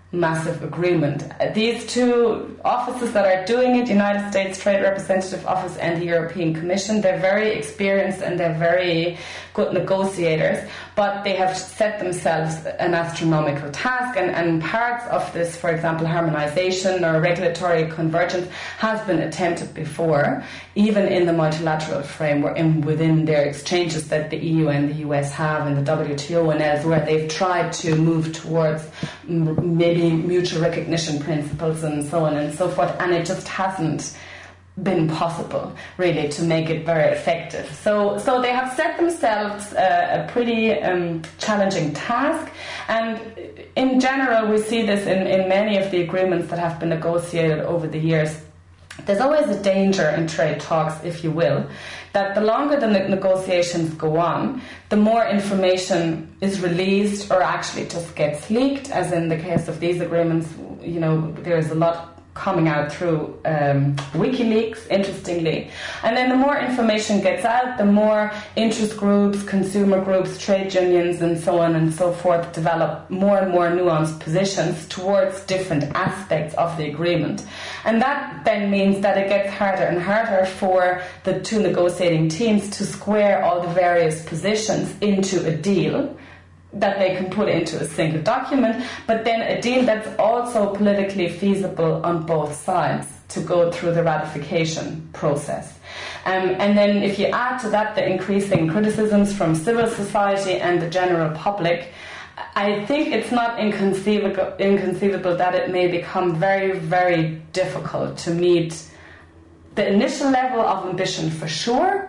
massive agreement. These two offices that are doing it, United States Trade Representative Office and the European Commission, they're very experienced and they're very good negotiators, but they have set themselves an astronomical task, and parts of this, for example, harmonization or regulatory convergence, has been attempted before, even in the multilateral framework and within their exchanges that the EU and the US have in the WTO and elsewhere. They've tried to move towards maybe mutual recognition principles and so on and so forth, and it just hasn't been possible really to make it very effective. So they have set themselves a pretty challenging task, and in general we see this in many of the agreements that have been negotiated over the years. There's always a danger in trade talks, if you will, that the longer the negotiations go on, the more information is released or actually just gets leaked, as in the case of these agreements. There's a lot coming out through WikiLeaks, interestingly. And then the more information gets out, the more interest groups, consumer groups, trade unions, and so on and so forth develop more and more nuanced positions towards different aspects of the agreement. And that then means that it gets harder and harder for the two negotiating teams to square all the various positions into a deal that they can put into a single document, but then a deal that's also politically feasible on both sides to go through the ratification process. And then if you add to that the increasing criticisms from civil society and the general public, I think it's not inconceivable that it may become very, very difficult to meet the initial level of ambition for sure,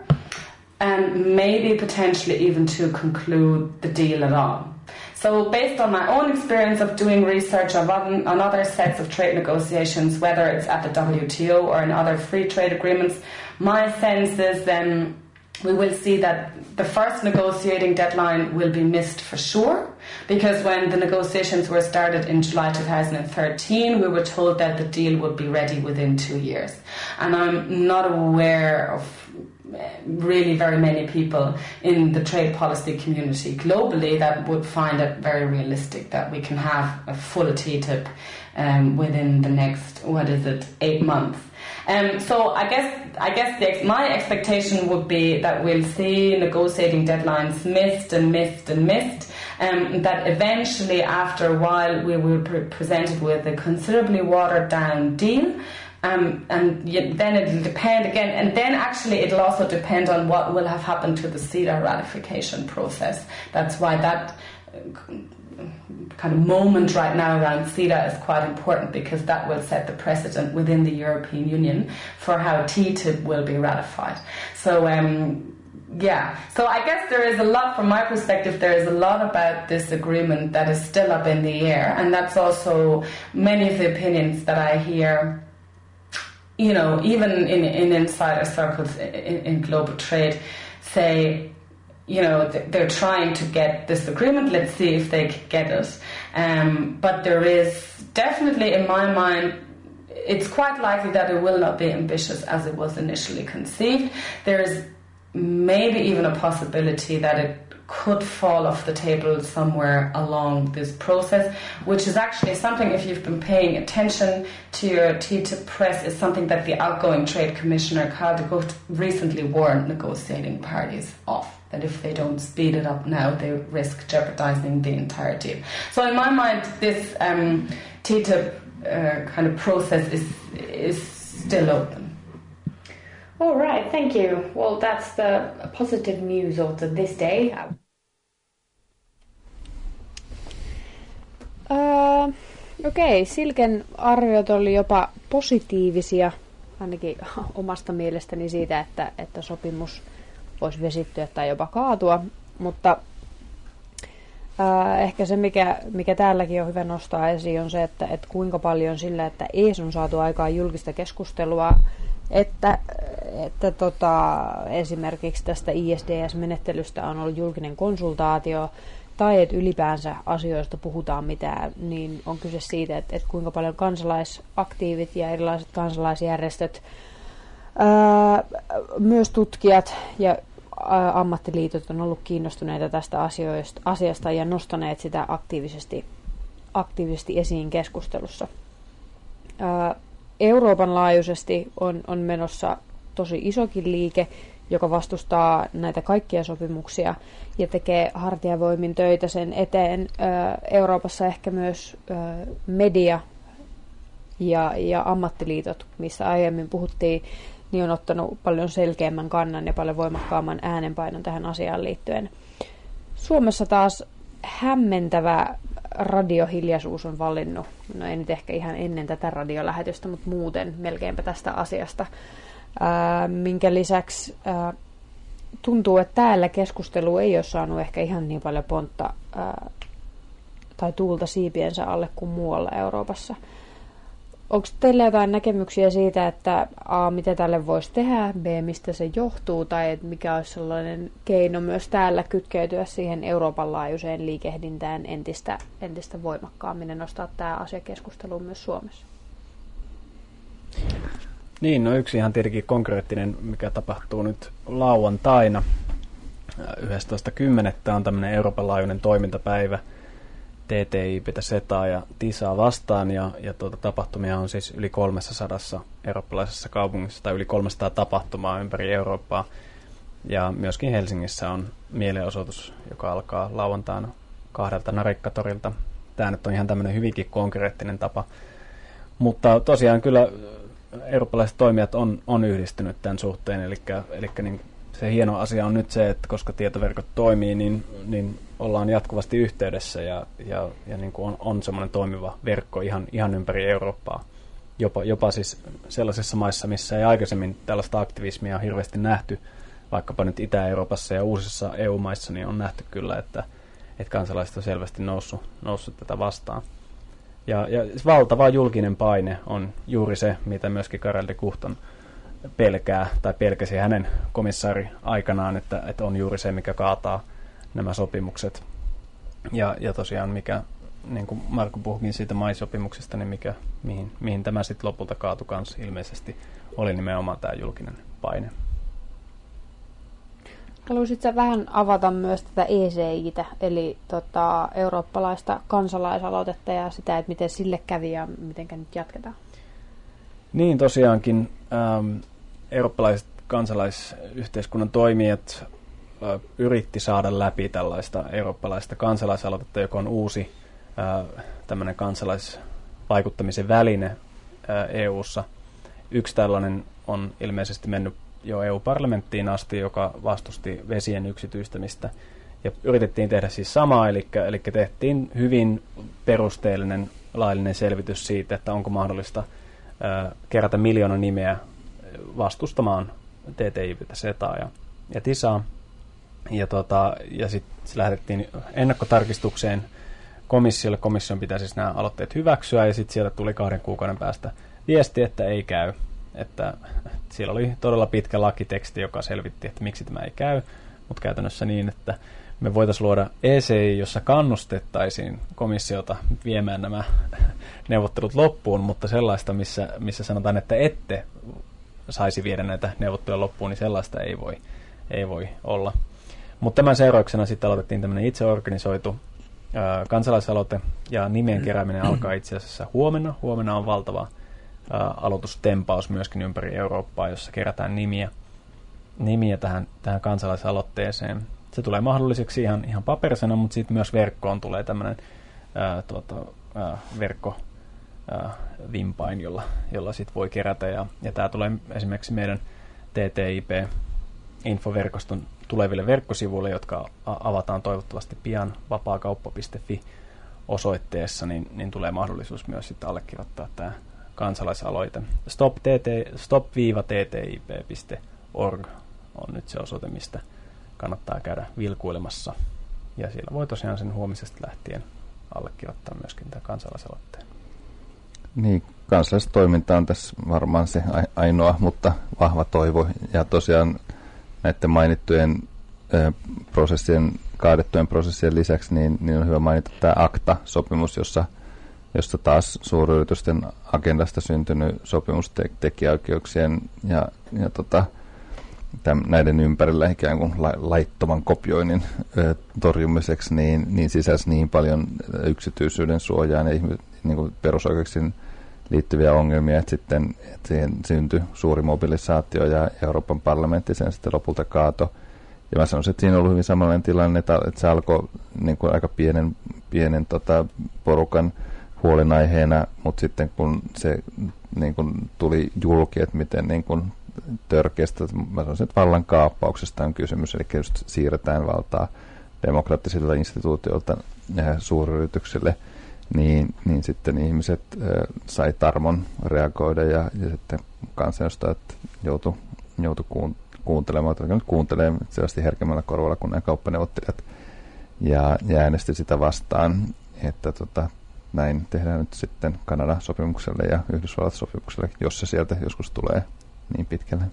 and maybe potentially even to conclude the deal at all. So based on my own experience of doing research on other sets of trade negotiations, whether it's at the WTO or in other free trade agreements, my sense is then we will see that the first negotiating deadline will be missed for sure, because when the negotiations were started in July 2013, we were told that the deal would be ready within 2 years. And I'm not aware of really very many people in the trade policy community globally that would find it very realistic that we can have a full TTIP within the next 8 months. So I guess my expectation would be that we'll see negotiating deadlines missed, that eventually after a while we will be presented with a considerably watered down deal. And then it'll depend again, and then actually it'll also depend on what will have happened to the CETA ratification process. That's why that kind of moment right now around CETA is quite important, because that will set the precedent within the European Union for how TTIP will be ratified. So so I guess there is a lot, from my perspective, there is a lot about this agreement that is still up in the air, and that's also many of the opinions that I hear, even in insider circles in global trade, say, they're trying to get this agreement, let's see if they can get it. But there is definitely, in my mind, it's quite likely that it will not be ambitious as it was initially conceived. There is maybe even a possibility that it could fall off the table somewhere along this process, which is actually something, if you've been paying attention to your TTIP press, is something that the outgoing Trade Commissioner, Karel de Gucht, recently warned negotiating parties of, that if they don't speed it up now, they risk jeopardizing the entire deal. So in my mind, this TTIP kind of process is still open. All right, thank you. Well, that's the positive news of this day. Okei, Silken arviot oli jopa positiivisia, ainakin omasta mielestäni siitä, että sopimus voisi vesittyä tai jopa kaatua, mutta ehkä se, mikä täälläkin on hyvä nostaa esiin, on se, että kuinka paljon sillä, että ees on saatu aikaan julkista keskustelua, että esimerkiksi tästä ISDS-menettelystä on ollut julkinen konsultaatio, tai että ylipäänsä asioista puhutaan mitään, niin on kyse siitä, että kuinka paljon kansalaisaktiivit ja erilaiset kansalaisjärjestöt, myös tutkijat ja ammattiliitot on ollut kiinnostuneita tästä asiasta ja nostaneet sitä aktiivisesti aktiivisesti esiin keskustelussa. Euroopan laajuisesti on menossa tosi isokin liike, joka vastustaa näitä kaikkia sopimuksia ja tekee hartiavoimin töitä sen eteen. Euroopassa ehkä myös media ja ammattiliitot, missä aiemmin puhuttiin, niin on ottanut paljon selkeämmän kannan ja paljon voimakkaamman äänenpainon tähän asiaan liittyen. Suomessa taas hämmentävä radiohiljaisuus on vallinnut, no ei nyt ehkä ihan ennen tätä radiolähetystä, mutta muuten melkeinpä tästä asiasta, minkä lisäksi tuntuu, että täällä keskustelu ei ole saanut ehkä ihan niin paljon pontta tai tuulta siipiensä alle kuin muualla Euroopassa. Onko teillä jotain näkemyksiä siitä, että A, mitä tälle voisi tehdä, B, mistä se johtuu, tai että mikä olisi sellainen keino myös täällä kytkeytyä siihen Euroopan laajuiseen liikehdintään entistä voimakkaammin ja nostaa tämä asia keskusteluun myös Suomessa? Niin, no yksi ihan tietenkin konkreettinen, mikä tapahtuu nyt lauantaina 11.10. on tämmöinen Euroopan laajuinen toimintapäivä TTIP:tä, CETAa ja TISAa vastaan, ja tapahtumia on siis yli 300 eurooppalaisessa kaupungissa, tai yli 300 tapahtumaa ympäri Eurooppaa, ja myöskin Helsingissä on mielenosoitus, joka alkaa lauantaina 2 Narikkatorilta. Tämä nyt on ihan tämmöinen hyvinkin konkreettinen tapa, mutta tosiaan kyllä eurooppalaiset toimijat on yhdistynyt tämän suhteen, eli niin se hieno asia on nyt se, että koska tietoverkot toimii, niin ollaan jatkuvasti yhteydessä ja niin kuin on semmoinen toimiva verkko ihan ympäri Eurooppaa. Jopa siis sellaisissa maissa, missä ei aikaisemmin tällaista aktivismia hirveästi nähty, vaikkapa nyt Itä-Euroopassa ja uusissa EU-maissa, niin on nähty kyllä, että kansalaiset on selvästi noussut tätä vastaan. Ja valtava julkinen paine on juuri se, mitä myöskin Karel de Gucht pelkää, tai pelkäsi hänen komissaari aikanaan, että on juuri se, mikä kaataa nämä sopimukset. Ja tosiaan, mikä, niin kuin Marko puhukin siitä MAI-sopimuksesta, niin mihin tämä sitten lopulta kaatui kanssa ilmeisesti, oli nimenomaan tämä julkinen paine. Haluaisitko vähän avata myös tätä ECI:tä, eli eurooppalaista kansalaisaloitetta ja sitä, että miten sille kävi ja miten nyt jatketaan? Niin, tosiaankin eurooppalaiset kansalaisyhteiskunnan toimijat yritti saada läpi tällaista eurooppalaista kansalaisaloitetta, joka on uusi tämmöinen kansalaisvaikuttamisen väline EU:ssa. Yksi tällainen on ilmeisesti mennyt jo EU-parlamenttiin asti, joka vastusti vesien yksityistämistä. Ja yritettiin tehdä siis samaa, eli tehtiin hyvin perusteellinen laillinen selvitys siitä, että onko mahdollista kerätä 1 miljoona nimeä vastustamaan TTIP:tä, CETAa ja TISAa. Ja sitten lähdettiin ennakkotarkistukseen komissiolle. Komission pitää siis nämä aloitteet hyväksyä, ja sitten sieltä tuli 2 kuukauden päästä viesti, että ei käy. Että siellä oli todella pitkä lakiteksti, joka selvitti, että miksi tämä ei käy, mutta käytännössä niin, että me voitaisiin luoda ECI, jossa kannustettaisiin komissiota viemään nämä neuvottelut loppuun, mutta sellaista, missä sanotaan, että ette saisi viedä näitä neuvotteluja loppuun, niin sellaista ei voi olla. Mutta tämän seurauksena sitten aloitettiin tämmöinen itseorganisoitu kansalaisaloite, ja nimien kerääminen alkaa itse asiassa huomenna. Huomenna on valtava aloitustempaus myöskin ympäri Eurooppaa, jossa kerätään nimiä tähän kansalaisaloitteeseen. Se tulee mahdolliseksi ihan paperisena, mutta sitten myös verkkoon tulee tämmöinen verkkovimpain, jolla sitten voi kerätä. Ja tämä tulee esimerkiksi meidän TTIP-infoverkoston tuleville verkkosivuille, jotka avataan toivottavasti pian vapaakauppa.fi-osoitteessa, niin tulee mahdollisuus myös sitten allekirjoittaa tämä kansalaisaloite. stop-ttip.org on nyt se osoite, mistä kannattaa käydä vilkuilemassa. Ja siellä voi tosiaan sen huomisesta lähtien allekirjoittaa myöskin tämä kansalaisaloitteen. Niin, kansalaistoiminta on tässä varmaan se ainoa, mutta vahva toivo. Ja tosiaan näiden mainittujen kaadettujen prosessien lisäksi niin on hyvä mainita tämä ACTA-sopimus, jossa taas suuryritysten agendasta syntynyt sopimus tekijäoikeuksien ja näiden ympärillä ikään kuin laittoman kopioinnin torjumiseksi, niin sisälsi niin paljon yksityisyyden suojaan ja niin kuin perusoikeuksiin liittyviä ongelmia, että sitten siihen syntyi suuri mobilisaatio ja Euroopan parlamentti sen sitten lopulta kaato. Ja mä sanoisin, että siinä on ollut hyvin samanlainen tilanne, että se alkoi niin kuin aika pienen porukan huolenaiheena, mutta sitten kun se niin kuin tuli julki, että miten niin kuin törkeästä, mä sanoisin, että vallankaappauksesta on kysymys, eli just siirretään valtaa demokraattisilta instituutioilta suuryrityksille, niin sitten ihmiset sai tarmon reagoida ja sitten kansanedustajat joutui kuuntelemaan selvästi herkemmällä korvalla kuin nämä kauppaneuvottelijat ja äänesti sitä vastaan, että näin tehdään nyt sitten Kanadan sopimukselle ja Yhdysvallat sopimukselle, jos se sieltä joskus tulee niin pitkälle.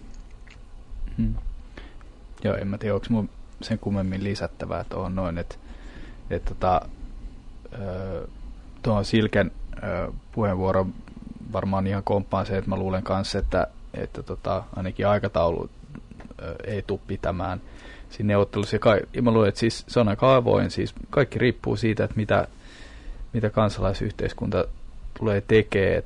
Joo, en mä tiedä, onko mun sen kummemmin lisättävää tuohon noin, että tuohon Silken puheenvuoron varmaan ihan komppaan se, että mä luulen kanssa, että ainakin aikataulu ei tule pitämään siinä neuvottelussa. Ja mä luulen, että siis se on aika avoin. Siis kaikki riippuu siitä, että mitä kansalaisyhteiskunta tulee tekemään.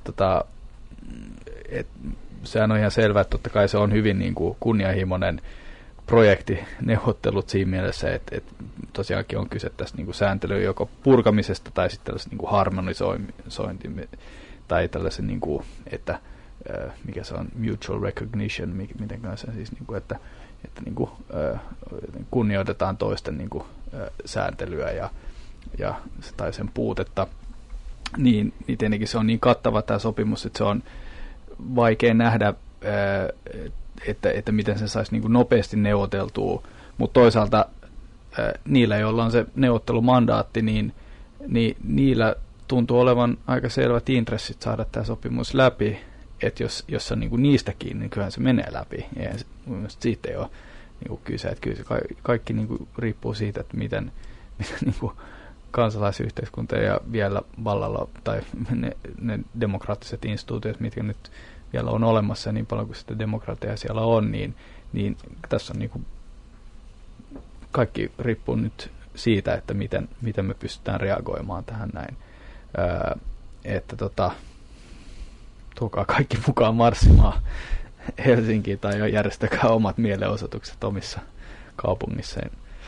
Sehän on ihan selvää, että totta kai se on hyvin niin kuin kunnianhimoinen projekti, neuvottelut siinä mielessä, että tosiaankin on kyse tästä niin kuin sääntelyn joko purkamisesta tai sitten tällaisen niin kuin harmonisointi tai tällaisen, niin kuin, että mikä se on, mutual recognition, miten kanssa siis, niin kuin, että niin kuin, kunnioitetaan toisten niin kuin, sääntelyä tai sen puutetta, niin tietenkin se on niin kattava tämä sopimus, että se on vaikea nähdä, että miten se saisi niin kuin nopeasti neuvoteltua, mutta toisaalta niillä, joilla on se neuvottelumandaatti, niin niillä tuntuu olevan aika selvät intressit saada tämä sopimus läpi, että jos on niin kuin niistä kiinni, niin kyllähän se menee läpi. Ja siitä ei ole niin kuin kyse, että kyllä se kaikki niin kuin riippuu siitä, että miten niin kuin kansalaisyhteiskunta ja vielä vallalla, tai ne demokraattiset instituutiot, mitkä nyt vielä on olemassa, ja niin paljon kuin sitä demokratiaa siellä on, niin tässä on niin kuin kaikki riippuu nyt siitä, että miten me pystytään reagoimaan tähän näin. Että tulkaa kaikki mukaan marssimaan Helsinkiin tai järjestäkää omat mielenosoitukset omissa kaupungissaan.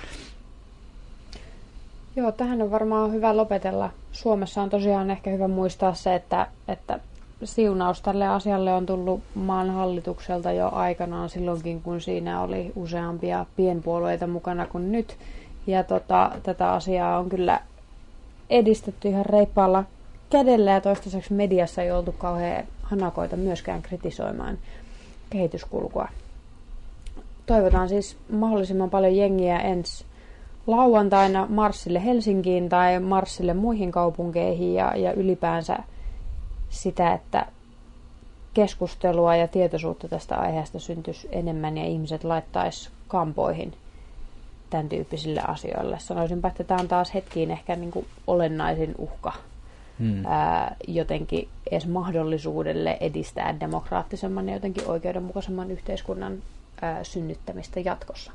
Joo, tähän on varmaan hyvä lopetella. Suomessa on tosiaan ehkä hyvä muistaa se, että siunaus tälle asialle on tullut maan hallitukselta jo aikanaan silloinkin, kun siinä oli useampia pienpuolueita mukana kuin nyt. Ja tätä asiaa on kyllä edistetty ihan reippaalla kädellä ja toistaiseksi mediassa ei oltu kauhean hanakoita myöskään kritisoimaan kehityskulkua. Toivotaan siis mahdollisimman paljon jengiä ensi lauantaina marssille Helsinkiin tai marssille muihin kaupunkeihin ja ylipäänsä sitä, että keskustelua ja tietoisuutta tästä aiheesta syntyisi enemmän ja ihmiset laittaisi kampoihin tämän tyyppisille asioille. Sanoisinpä, että tämä on taas hetkiin ehkä niin kuin olennaisin uhka jotenkin edes mahdollisuudelle edistää demokraattisemman ja jotenkin oikeudenmukaisemman yhteiskunnan synnyttämistä jatkossa.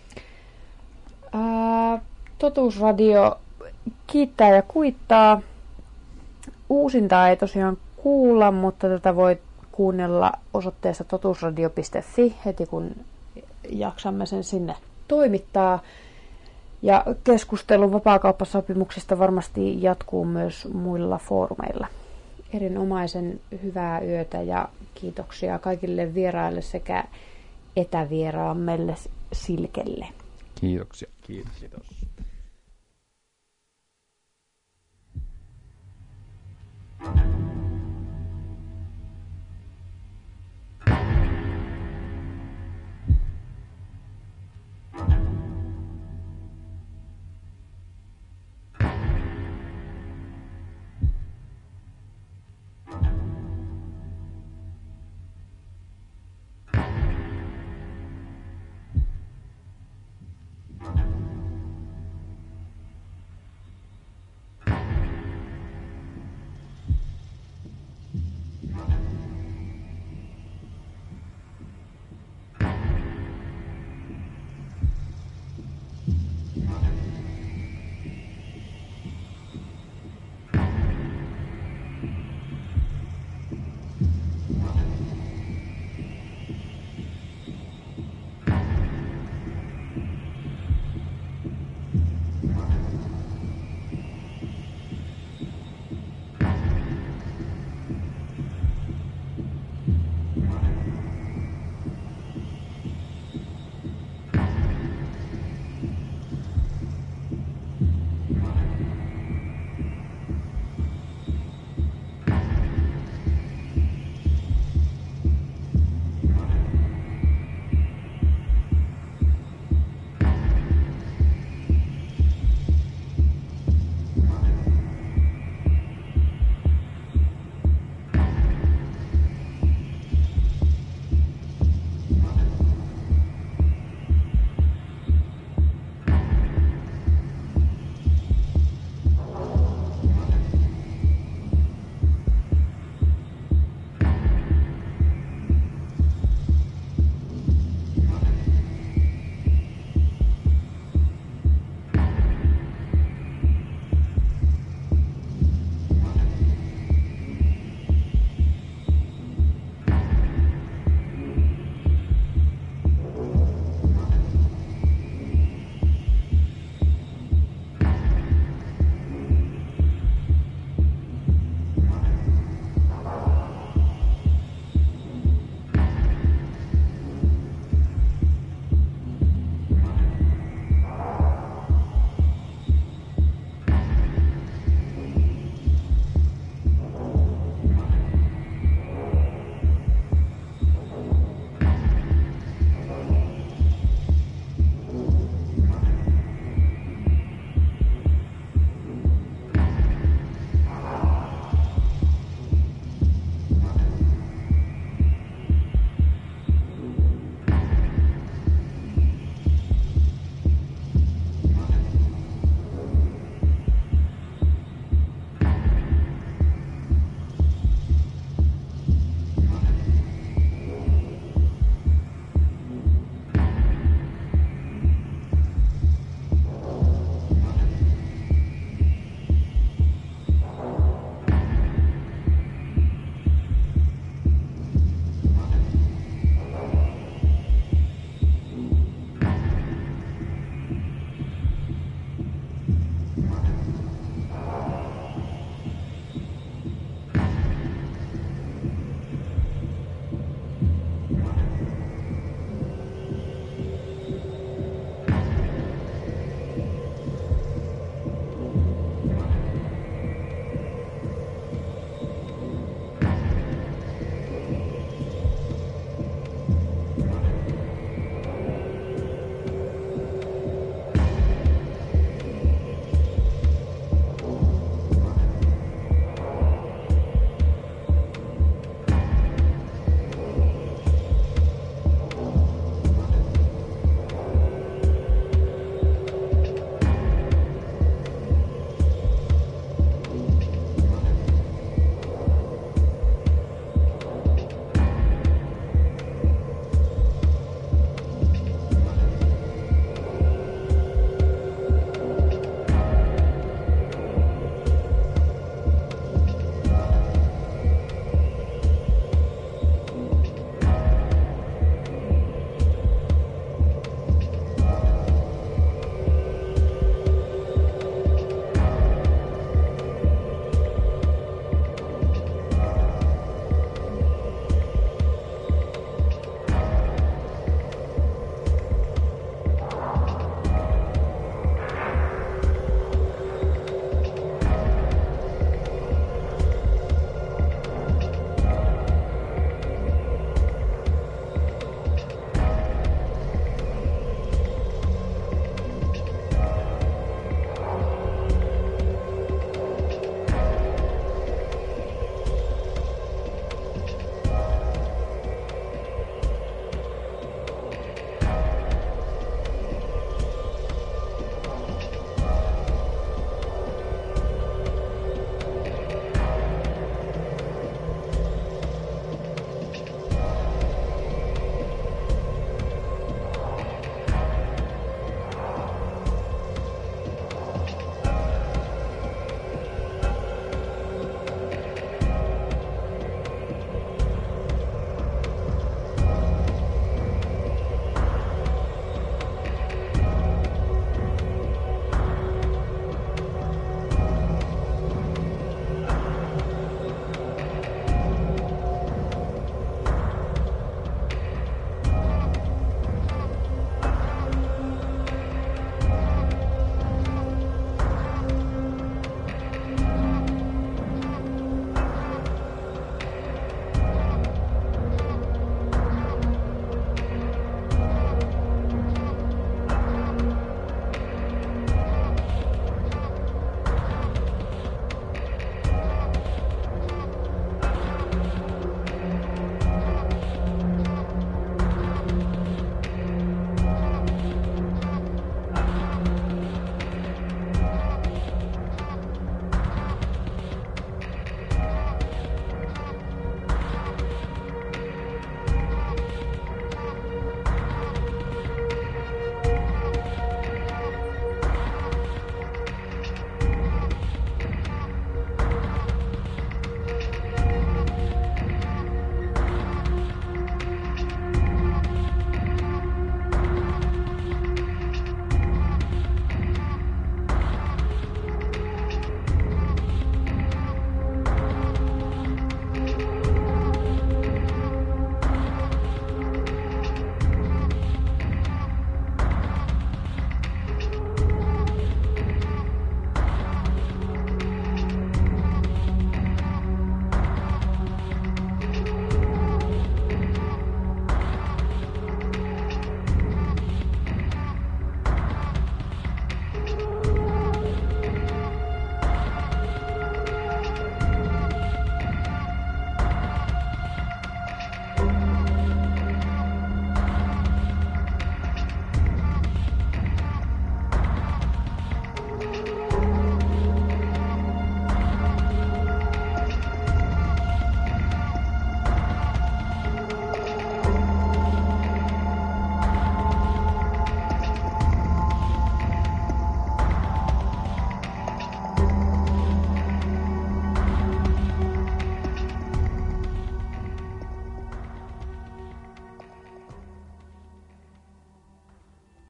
Totuusradio kiittää ja kuittaa. Uusintaa ei tosiaan kuulla, mutta tätä voi kuunnella osoitteessa totuusradio.fi heti kun jaksamme sen sinne toimittaa. Ja keskustelu vapaakauppasopimuksesta varmasti jatkuu myös muilla foorumeilla. Erinomaisen hyvää yötä ja kiitoksia kaikille vieraille sekä etävieraammelle Silkelle. Kiitoksia. Kiitos.